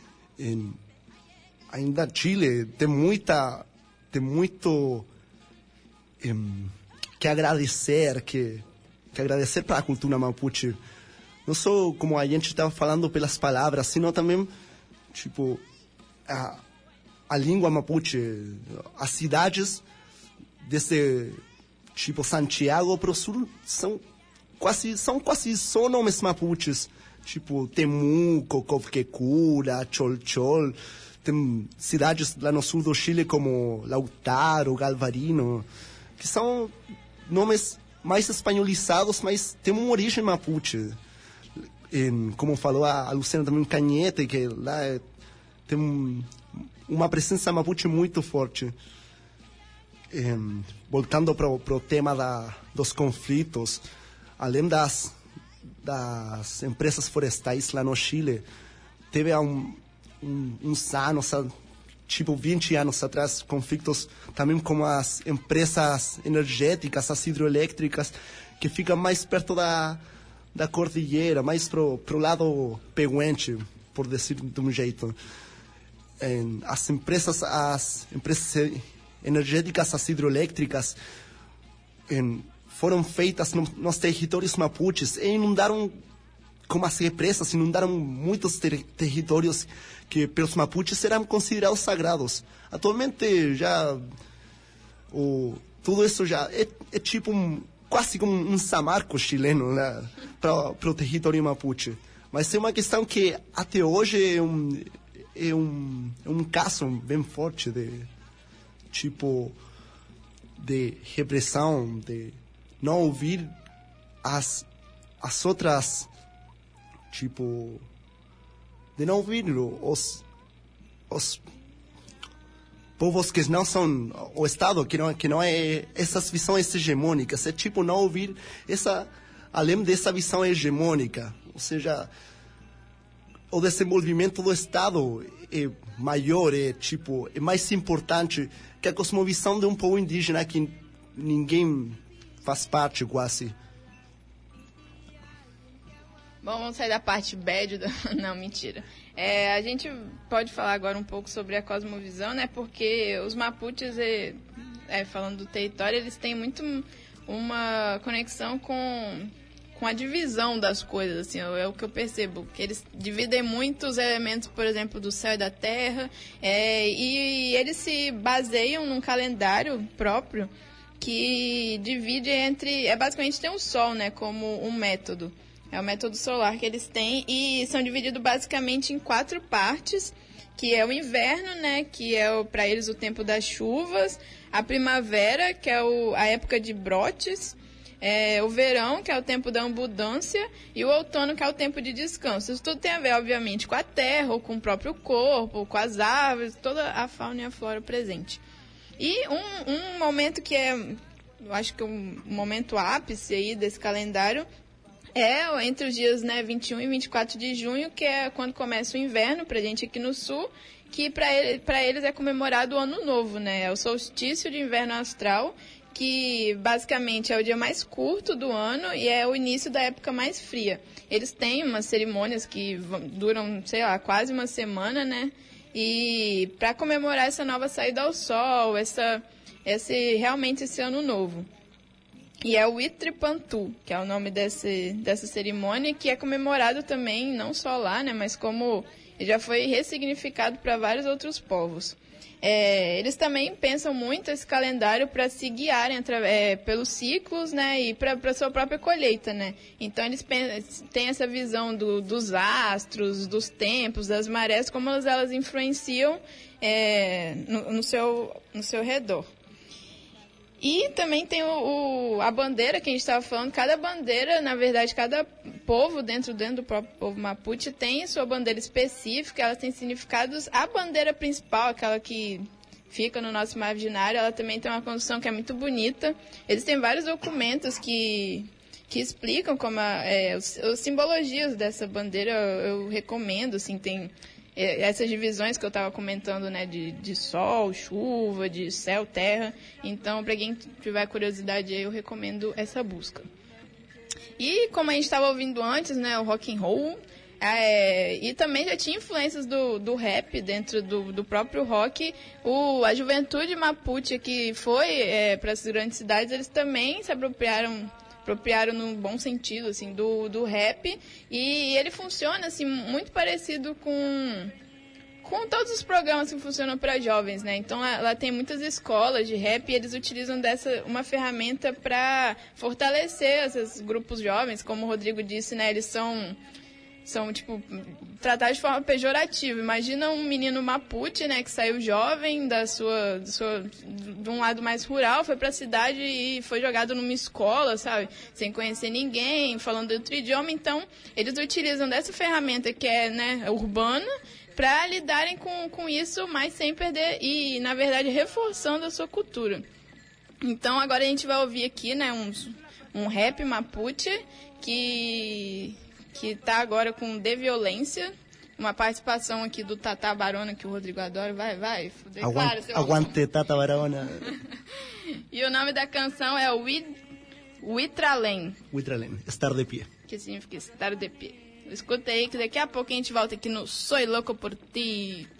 ainda Chile tem muito que agradecer, que agradecer para a cultura mapuche. Não só como a gente estava falando pelas palavras, sino também, tipo, a língua mapuche, as cidades desse tipo Santiago para o sul são quase só nomes mapuches, tipo Temuco, Covquecura, Cholchol. Tem cidades lá no sul do Chile como Lautaro, Galvarino, que são nomes mais espanholizados, mas tem uma origem mapuche. Como falou a Luciana também, Cañete, que lá tem uma presença mapuche muito forte. Voltando para o tema dos conflitos, além das empresas florestais lá no Chile, teve uns anos, tipo 20 anos atrás, conflitos também com as empresas energéticas, as hidroelétricas, que ficam mais perto da cordilheira, mais pro lado peguente, por dizer de um jeito. As empresas energéticas, as hidroelétricas, foram feitas nos territórios mapuches e inundaram, como as represas, inundaram muitos territórios que pelos mapuches eram considerados sagrados. Atualmente já tudo isso já é tipo quase como um samarco chileno, né, para o território mapuche. Mas é uma questão que até hoje é um caso bem forte de repressão, de não ouvir as outras, tipo, de não ouvir os povos que não são o Estado, que não é essas visões hegemônicas, é tipo não ouvir além dessa visão hegemônica, ou seja, o desenvolvimento do Estado é maior, é mais importante que a cosmovisão de um povo indígena que ninguém faz parte quase. Bom, vamos sair da parte bad. Não, mentira. A gente pode falar agora um pouco sobre a cosmovisão, né? Porque os mapuches, falando do território, eles têm muito uma conexão com a divisão das coisas, assim, é o que eu percebo, que eles dividem muitos elementos, por exemplo, do céu e da terra, e eles se baseiam num calendário próprio que divide basicamente tem o sol, né, como um método. É o método solar que eles têm e são divididos basicamente em 4 partes, que é o inverno, né, que é para eles o tempo das chuvas, a primavera, que é a época de brotes, o verão, que é o tempo da abundância, e o outono, que é o tempo de descanso. Isso tudo tem a ver, obviamente, com a terra, ou com o próprio corpo, com as árvores, toda a fauna e a flora presente. E um momento que eu acho que um momento ápice aí desse calendário é entre os dias, né, 21 e 24 de junho, que é quando começa o inverno, pra gente aqui no sul, que para eles é comemorado o Ano Novo, né? É o solstício de inverno astral, que basicamente é o dia mais curto do ano e é o início da época mais fria. Eles têm umas cerimônias que duram, sei lá, quase uma semana, né? E para comemorar essa nova saída ao sol, realmente esse ano novo. E é o Huitzipantu, que é o nome dessa cerimônia, que é comemorado também, não só lá, né, mas como já foi ressignificado para vários outros povos. Eles também pensam muito esse calendário para se guiarem pelos ciclos, né, e para a sua própria colheita, né. Então eles têm essa visão dos astros, dos tempos, das marés, como elas influenciam no seu redor. E também tem a bandeira que a gente estava falando. Cada bandeira, na verdade, cada povo dentro do próprio povo Mapuche tem sua bandeira específica, elas têm significados. A bandeira principal, aquela que fica no nosso imaginário, ela também tem uma construção que é muito bonita. Eles têm vários documentos que explicam como as simbologias dessa bandeira. Eu recomendo, assim, tem essas divisões que eu estava comentando, né, de sol, chuva, de céu, terra. Então, para quem tiver curiosidade aí, eu recomendo essa busca. E como a gente estava ouvindo antes, né, o rock and roll, e também já tinha influências do rap dentro do próprio rock. A juventude mapuche que foi para as grandes cidades, eles também se apropriaram no bom sentido, assim, do rap, e ele funciona, assim, muito parecido com todos os programas que funcionam para jovens, né? Então, ela tem muitas escolas de rap e eles utilizam uma ferramenta para fortalecer esses grupos jovens, como o Rodrigo disse, né? Eles são tipo, tratados de forma pejorativa. Imagina um menino mapuche, né, que saiu jovem de um lado mais rural, foi para a cidade e foi jogado numa escola, sabe, sem conhecer ninguém, falando outro idioma. Então, eles utilizam dessa ferramenta que é, né, urbana, para lidarem com isso, mas sem perder e, na verdade, reforçando a sua cultura. Então, agora a gente vai ouvir aqui, né, um rap mapuche que tá agora com De Violência, uma participação aqui do Tata Barona, que o Rodrigo adora. Vai, declara seu aguante Tata Barona. E o nome da canção é Huitralém. Huitralém, estar de pé. Que significa estar de pé. Escuta aí, que daqui a pouco a gente volta aqui no Soy Loco por Ti.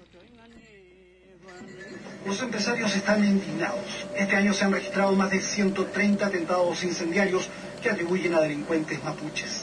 Los empresarios están indignados. Este año se han registrado más de 130 atentados incendiarios que atribuyen a delincuentes mapuches.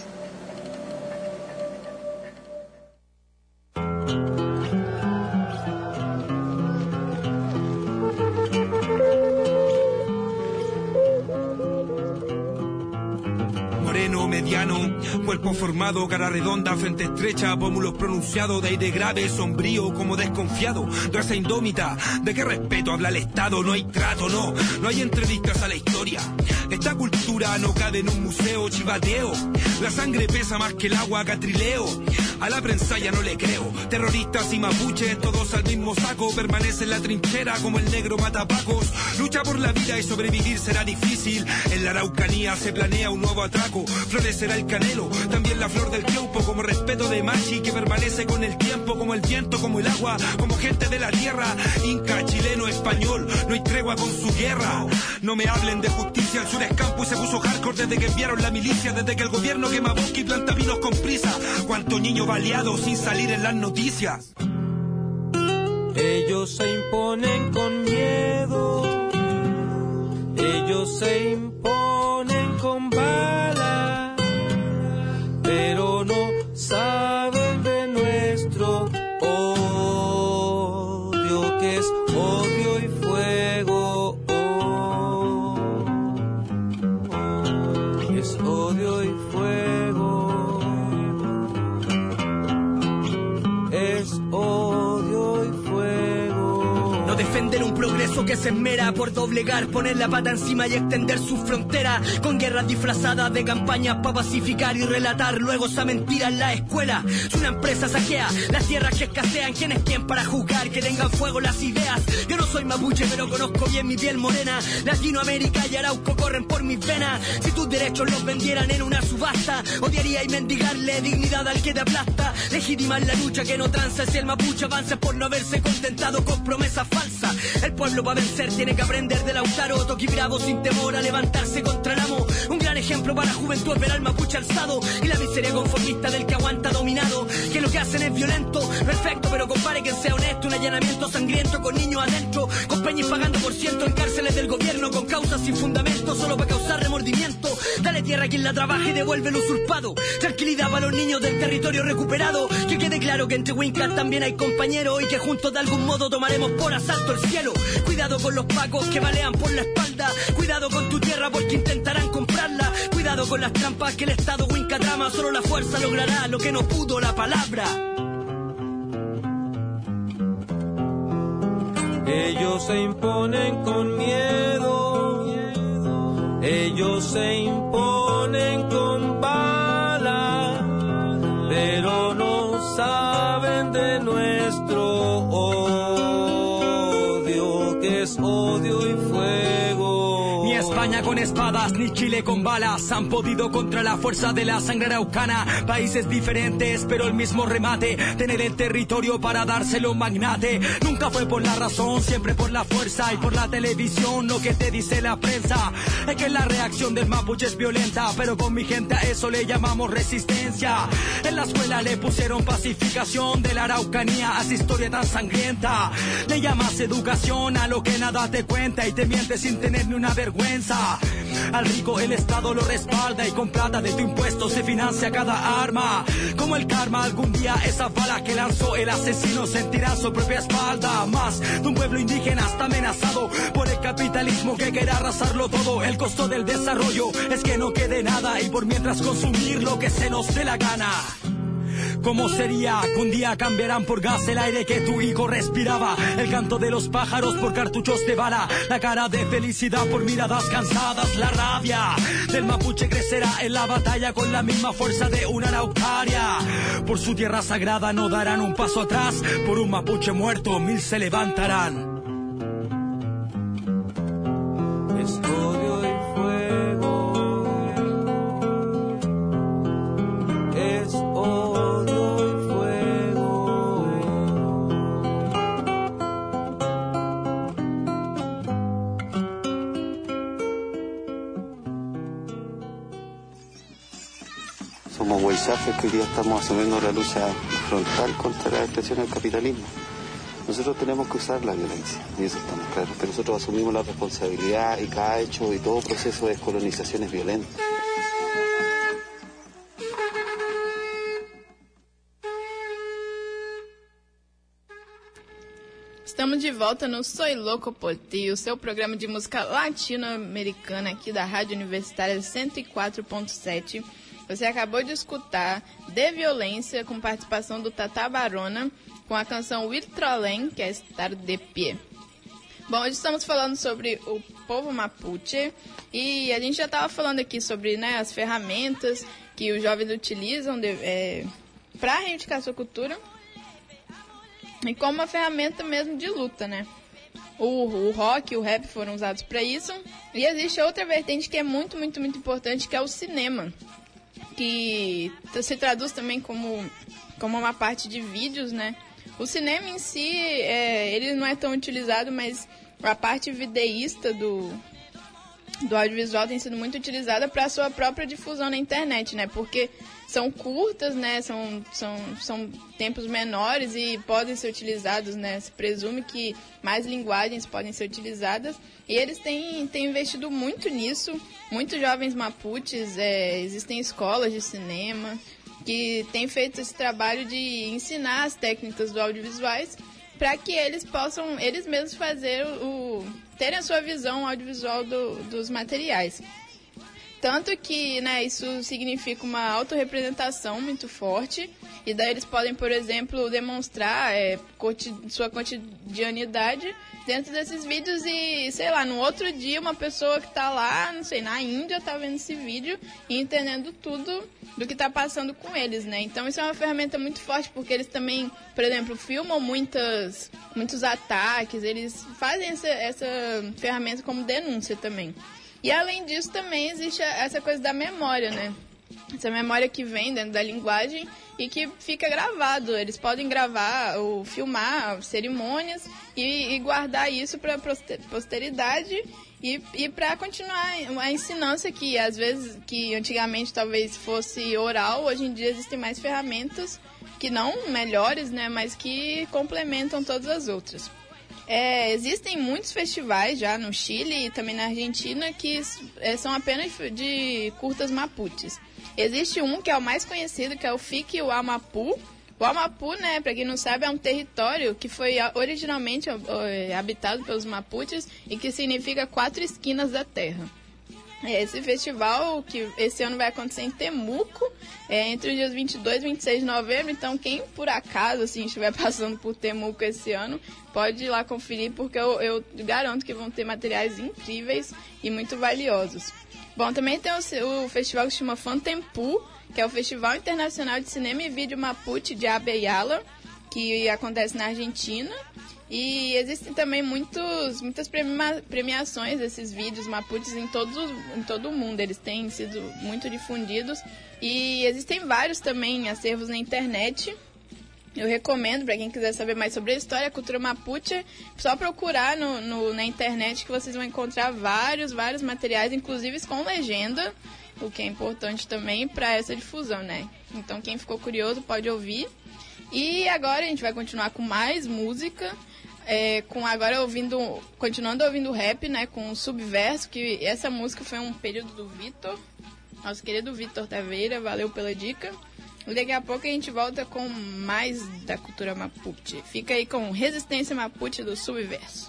Mediano, cuerpo formado, cara redonda, frente estrecha, pómulos pronunciados, de aire grave, sombrío, como desconfiado, raza indómita. ¿De qué respeto habla el Estado? No hay trato, no hay entrevistas a la historia. Esta cultura no cabe en un museo, chivateo. La sangre pesa más que el agua, catrileo. A la prensa ya no le creo. Terroristas y mapuches, todos al mismo saco. Permanece en la trinchera como el negro matapacos. Lucha por la vida y sobrevivir será difícil. En la Araucanía se planea un nuevo atraco. Florecerá el canelo, también la flor del tiempo, como respeto de machi que permanece con el tiempo, como el viento, como el agua, como gente de la tierra. Inca, chileno, español, no hay tregua con su guerra. No me hablen de justicia, el sur es campo y se puso hardcore desde que enviaron la milicia, desde que el gobierno quema bosque y planta vinos con prisa. Cuánto niño baleado sin salir en las noticias. Ellos se imponen con miedo, ellos se imponen con bala, pero no saben de nuestro odio, que es odio y fuego. Es odio y fuego. Es odio y fuego. No defender un progreso que se esmera por doblegar, poner la pata encima y extender su frontera, con guerras disfrazadas de campañas para pacificar y relatar luego esa mentira en la escuela. Si una empresa saquea las tierras que escasean, ¿quién es quién para juzgar que tengan fuego las ideas? Yo no soy Soy mapuche pero conozco bien mi piel morena. Latinoamérica y Arauco corren por mis venas. Si tus derechos los vendieran en una subasta, odiaría y mendigarle dignidad al que te aplasta. Legitimar la lucha que no tranza si el mapuche avanza por no haberse contentado con promesas falsas. El pueblo para vencer tiene que aprender de Lautaro. Toqui bravo sin temor a levantarse contra el amo. Un gran ejemplo para la juventud ver al mapuche alzado y la miseria conformista del que aguanta dominado. Que lo que hacen es violento, perfecto, pero compare que sea honesto. Un allanamiento sangriento con niños adentro, con peñas pagando por ciento en cárceles del gobierno, con causas sin fundamento, solo para causar remordimiento. Dale tierra a quien la trabaja y devuelve lo usurpado. Tranquilidad para los niños del territorio recuperado. Que quede claro que entre Huinca también hay compañeros y que juntos de algún modo tomaremos por asalto el cielo. Cuidado con los pacos que balean por la espalda. Cuidado con tu tierra porque intentarán comprarla. Cuidado con las trampas que el Estado Huinca trama. Solo la fuerza logrará lo que no pudo la palabra. Ellos se imponen con miedo, ellos se imponen con bala, pero no saben de nuestro odio, que es odio y fuego. Ni España con espadas, ni Chile con balas han podido contra la fuerza de la sangre araucana. Países diferentes, pero el mismo remate. Tener el territorio para dárselo un magnate. Nunca fue por la razón, siempre por la fuerza. Y por la televisión, lo que te dice la prensa es que la reacción del mapuche es violenta, pero con mi gente a eso le llamamos resistencia. En la escuela le pusieron pacificación de la Araucanía a esa historia tan sangrienta. Le llamas educación a lo que nada te cuenta y te mientes sin tener ni una vergüenza. Al rico el Estado lo respalda y con plata de tu impuesto se financia cada arma. Como el karma, algún día esa bala que lanzó el asesino sentirá su propia espalda. Más de un pueblo indígena está amenazado por el capitalismo que quiere arrasarlo todo. El costo del desarrollo es que no quede nada y por mientras consumir lo que se nos dé la gana. ¿Cómo sería que un día cambiarán por gas el aire que tu hijo respiraba? El canto de los pájaros por cartuchos de bala, la cara de felicidad por miradas cansadas. La rabia del mapuche crecerá en la batalla con la misma fuerza de una araucaria. Por su tierra sagrada no darán un paso atrás, por un mapuche muerto 1000 se levantarán. Es odio y fuego, es odio y fuego. Somos huaychafes que hoy día estamos asumiendo la lucha frontal contra la expresión del capitalismo. Nosotros tenemos que usar la violencia, y eso estamos claros, pero nosotros asumimos la responsabilidad y cada hecho y todo proceso de descolonización es violento. Estamos de volta no Soy Louco por Ti, o seu programa de música latino-americana aqui da Rádio Universitária 104.7. Você acabou de escutar De Violência, com participação do Tata Barona, com a canção Will Trollen, que é Estar de Pie. Bom, hoje estamos falando sobre o povo mapuche e a gente já estava falando aqui sobre, né, as ferramentas que os jovens utilizam para reivindicar sua cultura e como uma ferramenta mesmo de luta, né? O rock e o rap foram usados para isso. E existe outra vertente que é muito, muito, muito importante, que é o cinema, que se traduz também como uma parte de vídeos, né? O cinema em si, ele não é tão utilizado, mas a parte videísta do audiovisual tem sido muito utilizada para a sua própria difusão na internet, né? Porque são curtas, né? São tempos menores e podem ser utilizados, né? Se presume que mais linguagens podem ser utilizadas. E eles têm investido muito nisso. Muitos jovens mapuches, existem escolas de cinema que têm feito esse trabalho de ensinar as técnicas do audiovisuais para que eles possam, eles mesmos terem a sua visão audiovisual dos materiais. Tanto que, né, isso significa uma autorrepresentação muito forte. E daí eles podem, por exemplo, demonstrar sua cotidianidade dentro desses vídeos e, sei lá, no outro dia uma pessoa que tá lá, não sei, na Índia tá vendo esse vídeo e entendendo tudo do que tá passando com eles, né? Então isso é uma ferramenta muito forte, porque eles também, por exemplo, filmam muitos ataques, eles fazem essa ferramenta como denúncia também. E além disso também existe essa coisa da memória, né? Essa memória que vem dentro da linguagem e que fica gravado. Eles podem gravar ou filmar cerimônias e guardar isso para posteridade e para continuar a ensinança que, às vezes, que antigamente talvez fosse oral, hoje em dia existem mais ferramentas que não melhores, né, mas que complementam todas as outras. Existem muitos festivais já no Chile e também na Argentina que são apenas de curtas mapuches. Existe um que é o mais conhecido, que é o Fique Wamapu. O Wamapu, né, para quem não sabe, é um território que foi originalmente habitado pelos mapuches e que significa 4 esquinas da terra. Esse festival, que esse ano vai acontecer em Temuco, entre os dias 22 e 26 de novembro. Então, quem por acaso assim, estiver passando por Temuco esse ano, pode ir lá conferir, porque eu garanto que vão ter materiais incríveis e muito valiosos. Bom, também tem o festival que se chama Fantempu, que é o Festival Internacional de Cinema e Vídeo Mapuche de Abeyala, que acontece na Argentina. E existem também muitas premiações desses vídeos mapuches em todo o mundo. Eles têm sido muito difundidos. E existem vários também acervos na internet. Eu recomendo, para quem quiser saber mais sobre a história, a cultura mapuche, só procurar na internet que vocês vão encontrar vários materiais, inclusive com legenda, o que é importante também para essa difusão, né? Então, quem ficou curioso pode ouvir. E agora a gente vai continuar com mais música, continuando ouvindo rap, né, com o Subverso, que essa música foi um período do Vitor, nosso querido Vitor Taveira, valeu pela dica. E daqui a pouco a gente volta com mais da cultura mapuche. Fica aí com Resistência Mapuche do Subverso.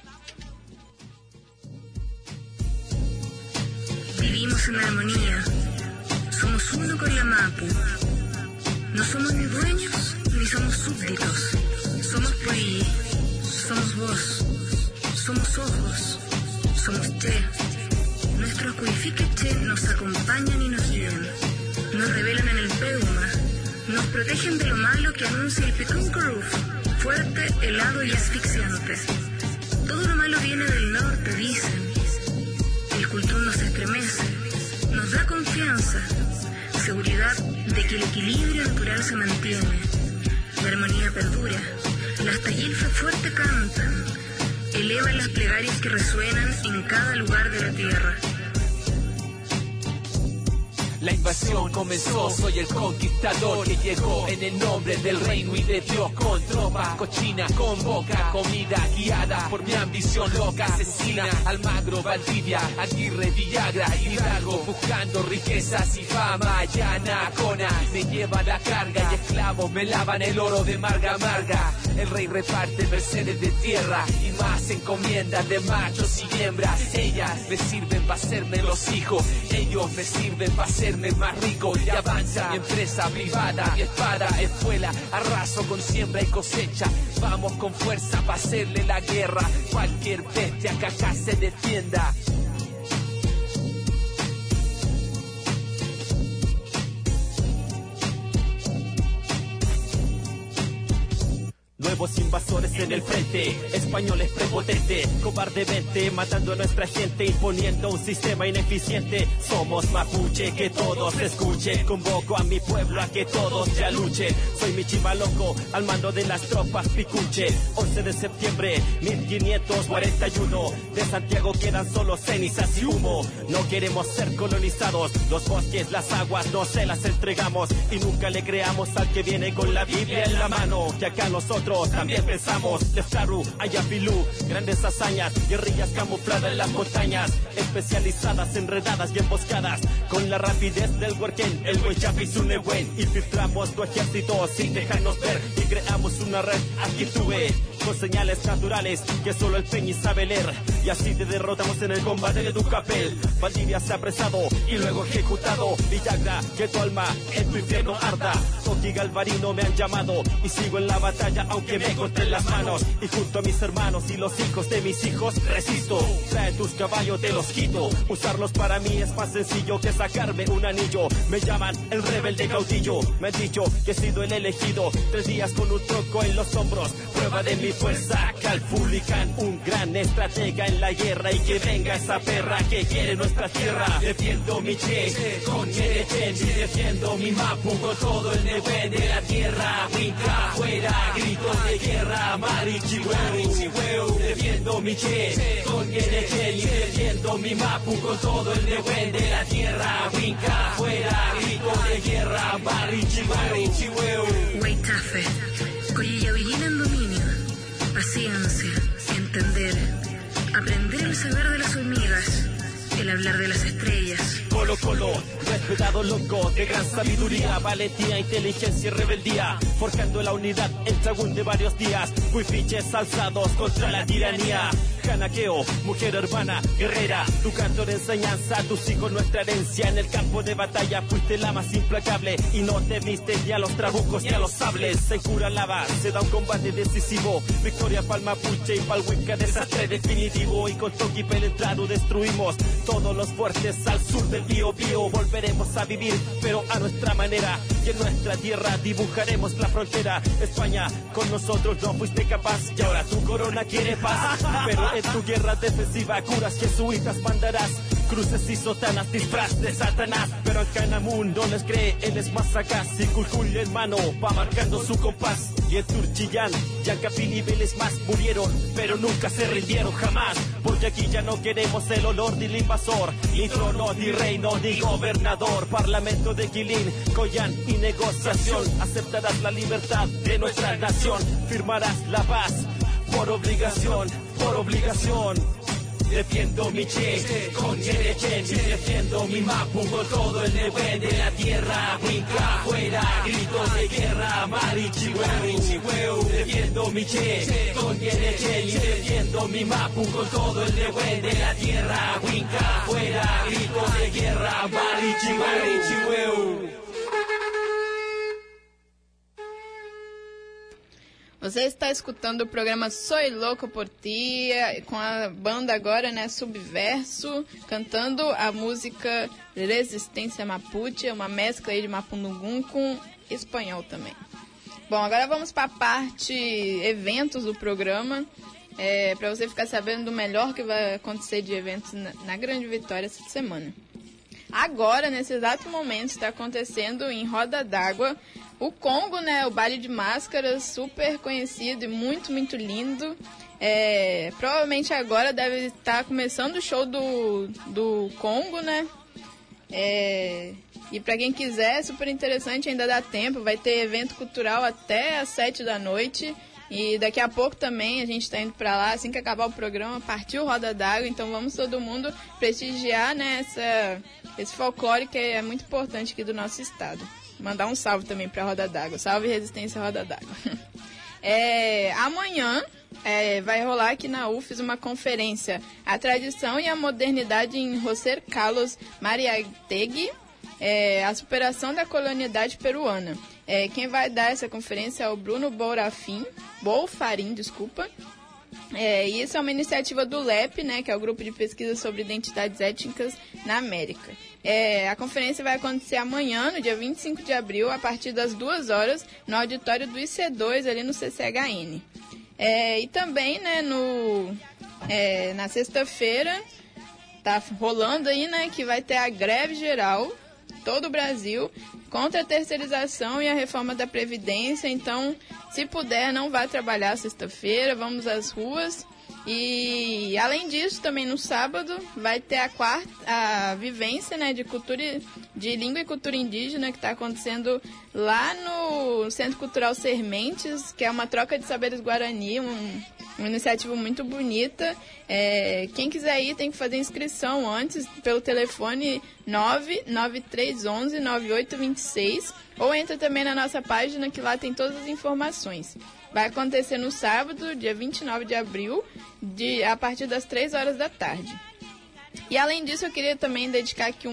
Vivimos en armonía. Somos uno con la Mapu. No somos ni dueños ni somos súbditos. Somos Puyi. Somos voz. Somos ojos. Somos Che. Nuestros cuifiques Che nos acompañan y nos guían. Nos revelan en el Peuma, nos protegen de lo malo que anuncia el Picún Groove, fuerte, helado y asfixiante. Todo lo malo viene del norte, dicen. El cultún nos estremece, nos da confianza, seguridad de que el equilibrio natural se mantiene. La armonía perdura, las tayilfas fuerte cantan, elevan las plegarias que resuenan en cada lugar de la tierra. La invasión comenzó, soy el conquistador que llegó en el nombre del reino y de Dios, con tropa cochina, con boca, comida guiada por mi ambición loca, asesina, Almagro, Valdivia, Aguirre, Villagra, Hidalgo, buscando riquezas y fama, Yanacona, me lleva la carga y esclavos me lavan el oro de marga amarga. El rey reparte mercedes de tierra y más encomiendas de machos y hembras. Ellas me sirven para hacerme los hijos, ellos me sirven para hacerme más rico. Y avanza mi empresa privada, mi espada, espuela, arraso con siembra y cosecha. Vamos con fuerza para hacerle la guerra, cualquier bestia que acá se defienda. Nuevos invasores en el frente, españoles prepotentes, cobardemente matando a nuestra gente, imponiendo un sistema ineficiente. Somos mapuche, que todos escuchen, convoco a mi pueblo a que todos ya luchen. Soy mi chivaloco, al mando de las tropas picuche. 11 de septiembre, 1541, de Santiago quedan solo cenizas y humo. No queremos ser colonizados, los bosques, las aguas, no se las entregamos. Y nunca le creamos al que viene con la Biblia en la mano, que acá nosotros también pensamos. Leftaru, Ayapilú, grandes hazañas, guerrillas camufladas en las montañas, especializadas, enredadas y emboscadas, con la rapidez del huerquén, el huechapi y su nehuen. Infiltramos tu ejército sin dejarnos ver y creamos una red, aquí tuve. con señales naturales que solo el Peñi sabe leer. Y así te derrotamos en el combate de Tucapel. Valdivia se ha apresado y luego ejecutado. Villagra, que tu alma en tu infierno arda. Toki Galvarino me han llamado y sigo en la batalla aunque me corten las manos. Y junto a mis hermanos y los hijos de mis hijos resisto. Trae tus caballos, te los quito. Usarlos para mí es más sencillo que sacarme un anillo. Me llaman el rebelde caudillo. Me han dicho que he sido el elegido. 3 días con un tronco en los hombros. Prueba de mi fuerza. Calfulican, un gran estratega en la guerra. Y que venga esa perra que quiere nuestra tierra. Defiendo mi che con Cherechen. Y defiendo mi mapu con todo el nevé de la tierra. Winca fuera, gritos de guerra. Marichihueu. Defiendo mi che con Cherechen. Y defiendo mi mapu con todo el nevé de la tierra. Winca fuera, gritos de guerra. Marichihueu. Waitafe, Coyillaullina en dominio, paciencia, entender, aprender el saber de las hormigas, el hablar de las estrellas. Colo, respetado loco, de gran sabiduría, valentía, inteligencia y rebeldía, forjando la unidad en tragún de varios días, huipiches alzados contra la tiranía. Janaqueo, mujer hermana, guerrera, tu canto de enseñanza, tus hijos nuestra herencia. En el campo de batalla fuiste la más implacable y no te viste ni a los trabucos ni a los sables. En Curalaba se da un combate decisivo, victoria pa'l Mapuche y pa'l Huinca, desastre definitivo. Y con Toki penetrado destruimos todos los fuertes al sur del Biobío. Volveremos a vivir, pero a nuestra manera, y en nuestra tierra dibujaremos la frontera. España, con nosotros no fuiste capaz y ahora tu corona quiere paz, pero en tu guerra defensiva curas jesuitas mandarás, cruces y sotanas, disfraz de Satanás. Pero al Canamun no les cree, él es más sagaz, y Culcul en mano va marcando su compás. Y en Turchillán, Yancapín y Vélez más murieron, pero nunca se rindieron jamás, porque aquí ya no queremos el olor del invasor, ni trono, ni reino, ni gobernador. Parlamento de Quilín, Coyán y negociación, aceptarás la libertad de nuestra nación, firmarás la paz por obligación, por obligación. Defiendo mi che con Cherechen y defiendo mi mapu con todo el nevé de la tierra. Winca fuera, gritos de guerra. Marichihueu. Defiendo mi che con Cherechen y defiendo mi mapu con todo el nevé de la tierra. Winca fuera, gritos de guerra. Marichihueu. Você está escutando o programa Soy Louco por Ti, com a banda agora, né, Subverso, cantando a música Resistência Mapuche, uma mescla aí de Mapudungun com espanhol também. Bom, agora vamos para a parte eventos do programa, para você ficar sabendo do melhor que vai acontecer de eventos na Grande Vitória essa semana. Agora, nesse exato momento, está acontecendo em Roda d'Água o Congo, né? O baile de máscaras, super conhecido e muito, muito lindo. Provavelmente agora deve estar começando o show do Congo, né? E para quem quiser, super interessante, ainda dá tempo. Vai ter evento cultural até às 7 da noite. E daqui a pouco também a gente está indo para lá, assim que acabar o programa, partiu Roda d'Água. Então vamos todo mundo prestigiar, né, esse folclore que é muito importante aqui do nosso estado. Mandar um salve também para Roda d'Água. Salve Resistência Roda d'Água. Amanhã vai rolar aqui na UFES uma conferência A Tradição e a Modernidade em José Carlos Mariátegui, a superação da colonialidade peruana. Quem vai dar essa conferência é o Bruno Bolfarin, e isso é uma iniciativa do LEP, né, que é o Grupo de Pesquisa sobre Identidades Étnicas na América. A conferência vai acontecer amanhã, no dia 25 de abril, a partir das 2 horas, no auditório do IC2, ali no CCHN. E também, né, na sexta-feira, tá rolando aí, né, que vai ter a greve geral, todo o Brasil, contra a terceirização e a reforma da Previdência. Então, se puder, não vá trabalhar sexta-feira, vamos às ruas. E, além disso, também no sábado, vai ter a vivência, né, de língua e cultura indígena, que está acontecendo lá no Centro Cultural Sermentes, que é uma troca de saberes guarani, uma iniciativa muito bonita. Quem quiser ir tem que fazer inscrição antes pelo telefone 99311-9826, ou entra também na nossa página, que lá tem todas as informações. Vai acontecer no sábado, dia 29 de abril, a partir das 3 horas da tarde. E além disso, eu queria também dedicar aqui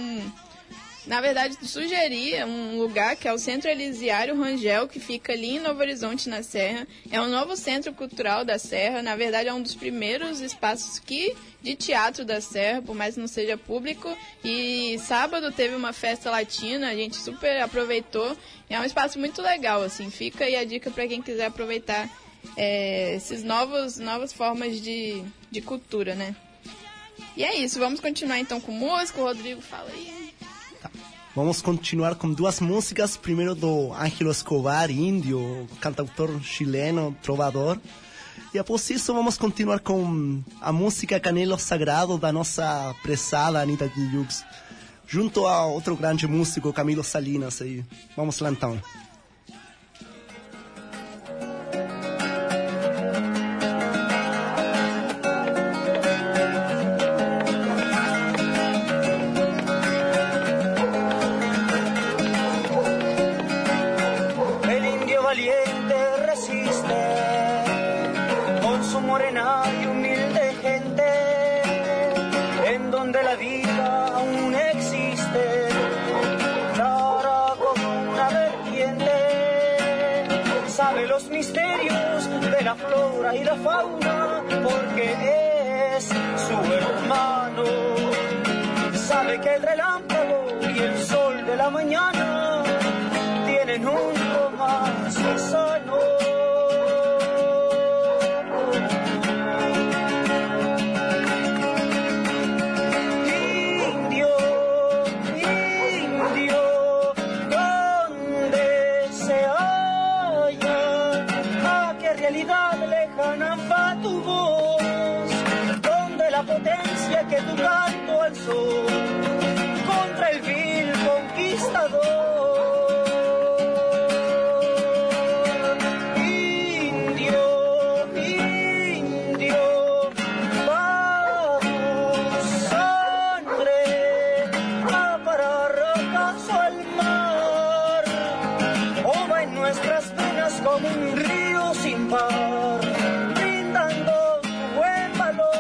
sugerir um lugar que é o Centro Elisiário Rangel, que fica ali em Novo Horizonte, na Serra. É um novo centro cultural da Serra, na verdade é um dos primeiros espaços de teatro da Serra, por mais que não seja público. E sábado teve uma festa latina, a gente super aproveitou. É um espaço muito legal, assim, fica aí a dica para quem quiser aproveitar essas novas formas de cultura, né? E é isso, vamos continuar então com música. O Rodrigo, fala aí. Vamos continuar com 2 músicas. Primeiro do Ángelo Escobar, índio, cantautor chileno, trovador. E após isso vamos continuar com a música Canelo Sagrado da nossa prezada Anitta Tijoux, junto a outro grande músico, Camilo Salinas. Aí. Vamos lá então. Los misterios de la flora y la fauna, porque es su hermano. Sabe que el relámpago y el sol de la mañana tienen un romance sano. Potencia que tu canto alzó contra el vil conquistador. Indio, indio, vamos, sangre, a parar acaso al mar, o va en nuestras venas como un río sin par, brindando tu buen valor.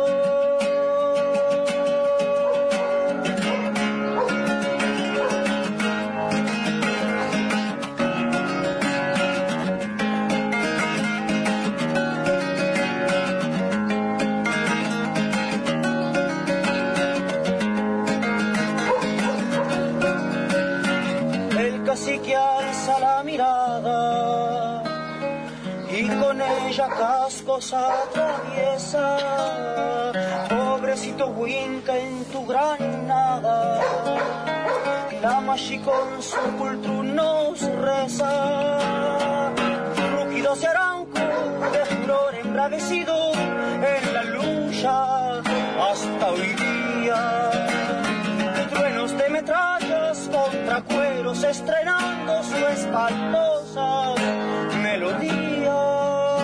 Que alza la mirada y con ella cascos atraviesa. Pobrecito Huinca en tu granada, la Machi con su cultru nos reza. Rugidos de aranco, de flor embravecido en la lucha hasta hoy día. Truenos de metrallas contra cueros estrenando su espantosa melodía.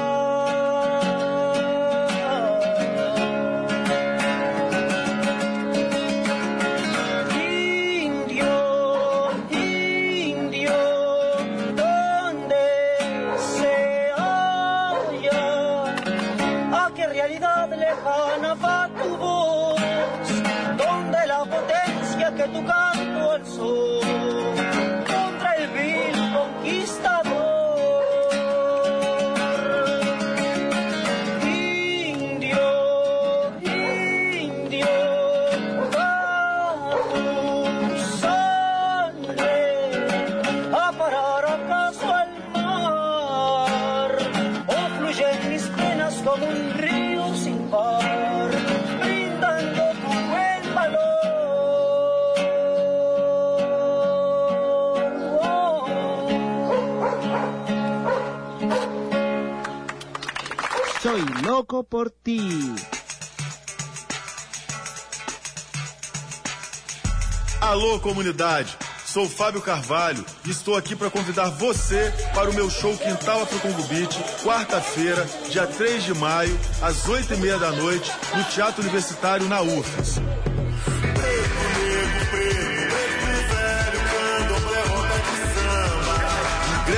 Indio, indio, donde se halla, a qué realidad lejana va tu voz, donde la potencia que tu canto alzó contra el vil conquistador. Indio, indio, va tu sangre a parar acaso al mar, o fluye en mis penas como un río sin par, brindando tu buen valor. Soy loco por ti. Alô, comunidade! Sou Fábio Carvalho e estou aqui para convidar você para o meu show Quintal Afro Congo Beat, quarta-feira, dia 3 de maio, às 8h30 da noite, no Teatro Universitário, na UFES.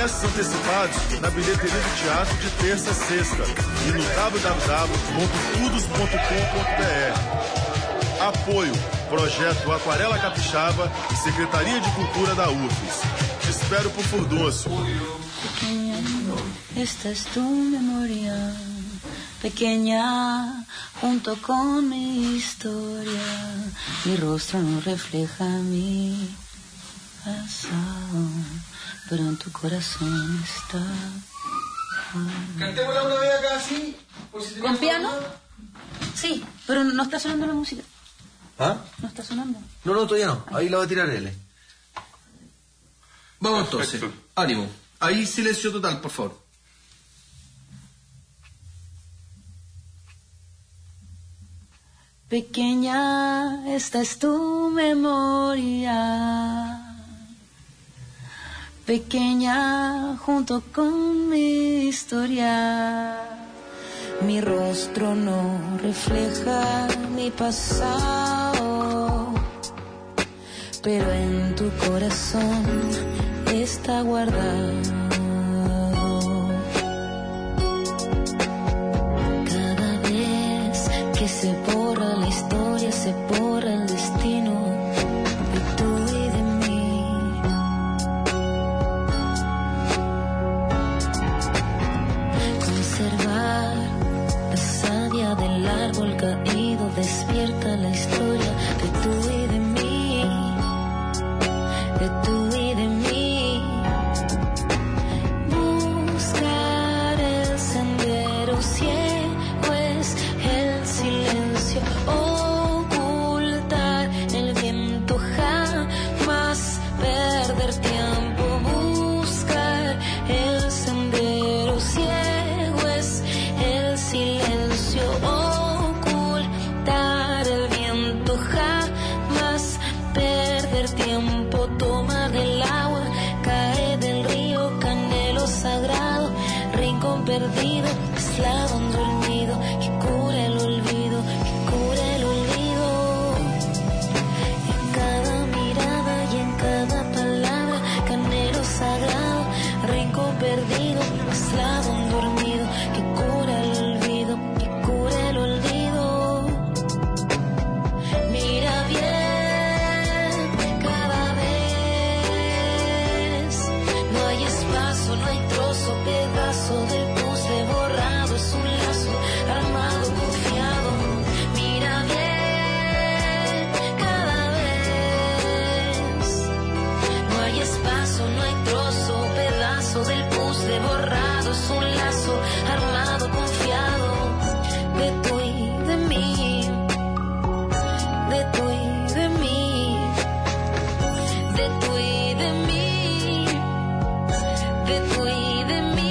Ingressos antecipados na bilheteria do teatro de terça a sexta e no www.tudos.com.br. Apoio, Projeto Aquarela Capixaba e Secretaria de Cultura da UFES. Te espero por Furdunço. Esta es tu memoria, pequeña, junto con mi historia. Mi rostro no refleja mi pasado, pero en tu corazón está. Cantémosla una vez acá así. ¿Con piano? Sí, pero no está sonando la música. ¿Ah? ¿No está sonando? No, todavía no. Ahí la va a tirar él. Vamos entonces. Ánimo. Ahí silencio total, por favor. Pequeña, esta es tu memoria. Pequeña, junto con mi historia. Mi rostro no refleja mi pasado, pero en tu corazón está guardado. Cada vez que se borra la historia, se borra el destino de tú y de mí. Conservar la savia del árbol caído despierta la historia de tú y de mí, de tú y de mí. Buscar el sendero ciego es el silencio, ocultar el viento, jamás perder tiempo. Buscar el sendero ciego es el silencio, ocultar el viento, jamás perder tiempo. Tomar del agua, cae del río, canelo sagrado, rincón perdido, eslabón dormido, que cura el olvido, que cura el olvido. En cada mirada y en cada palabra, canelo sagrado, rincón perdido, eslabón dormido, que cura el olvido, que cura el olvido. Mira bien cada vez, no hay espacio, no hay trozo, pedazo del puzzle borrado, es un lazo armado, confiado. Mira bien cada vez, no hay espacio, no hay trozo, pedazo del puzzle borrado, es un lazo armado, confiado. De tú y de mí, de tú y de mí, de tú y de mí, de tú y de mí.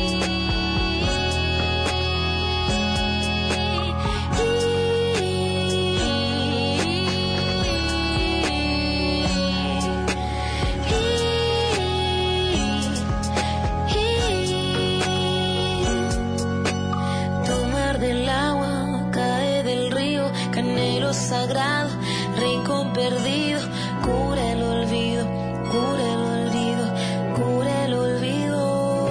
Tomar del agua, cae del río, canelo sagrado, rincón perdido, cura el olvido, cura el olvido, cura el olvido.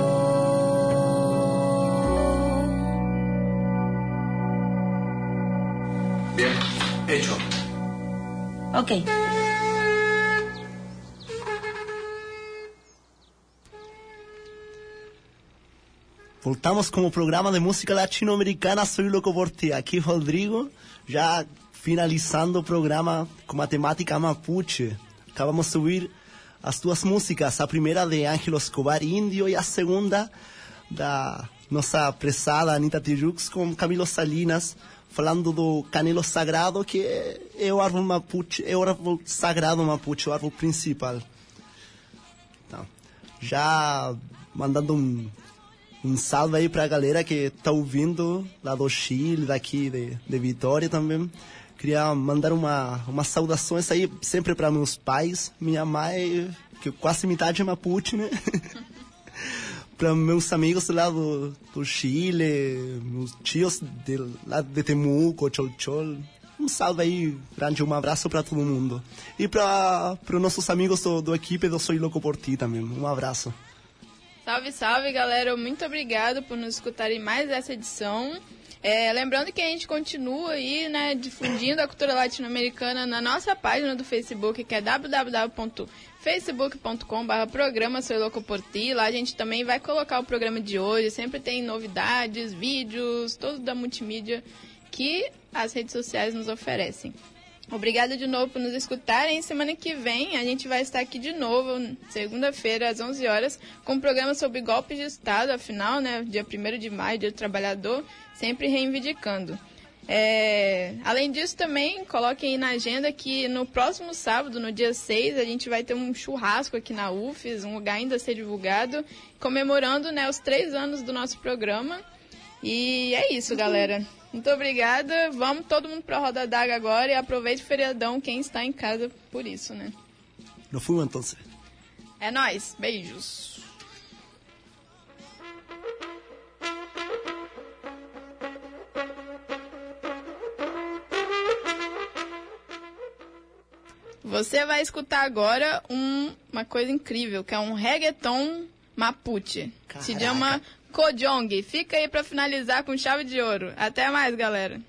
Bien, hecho. Ok. Voltamos como programa de música latinoamericana. Soy Loco por Ti. Aquí Rodrigo, já finalizando o programa com matemática mapuche. Acabamos de subir as duas músicas. A primeira de Ángelo Escobar Índio e a segunda da nossa prezada Anitta Tijoux com Camilo Salinas, falando do canelo sagrado, que é o árvore mapuche, é o árvore sagrado mapuche, o árvore principal. Então, já mandando um salve aí pra galera que tá ouvindo lá do Chile, daqui de Vitória também. Queria mandar umas saudações aí sempre para meus pais, minha mãe, que quase metade é mapuche, né? Para meus amigos lá do Chile, meus tios lá de Temuco, Cholchol. Um salve aí grande, um abraço para todo mundo. E para os nossos amigos do equipe do Soy Loco por Ti também, um abraço. Salve, salve, galera. Muito obrigado por nos escutarem mais essa edição. Lembrando que a gente continua aí, né, difundindo a cultura latino-americana na nossa página do Facebook, que é www.facebook.com/programa Soy Louco por Ti. Lá a gente também vai colocar o programa de hoje. Sempre tem novidades, vídeos, tudo da multimídia que as redes sociais nos oferecem. Obrigada de novo por nos escutarem. Semana que vem a gente vai estar aqui de novo, segunda-feira, às 11 horas, com um programa sobre golpes de Estado. Afinal, né, dia 1º de maio, dia do trabalhador, sempre reivindicando. Além disso, também coloquem aí na agenda que no próximo sábado, no dia 6, a gente vai ter um churrasco aqui na UFES, um lugar ainda a ser divulgado, comemorando, né, os 3 anos do nosso programa. E é isso, galera. Muito obrigada. Vamos todo mundo para a Roda d'Água agora e aproveite o feriadão quem está em casa por isso, né? Nos fuimos então. É nóis. Beijos. Você vai escutar agora uma coisa incrível, que é um reggaeton mapuche. Caraca. Se chama Cojong. Fica aí pra finalizar com chave de ouro. Até mais, galera.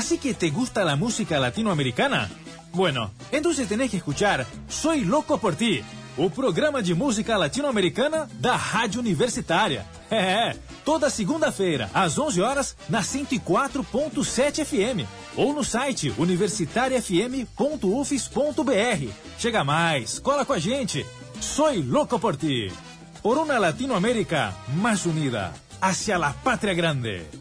¿Así que te gusta la música latinoamericana? Bueno, entonces tenés que escuchar Soy Louco por Ti, o programa de música latino-americana da Rádio Universitária. Toda segunda-feira, às 11 horas, na 104.7 FM, ou no site universitariafm.ufes.br. Chega mais, cola com a gente. Soy Louco por Ti, por una Latinoamérica más unida, hacia la patria grande.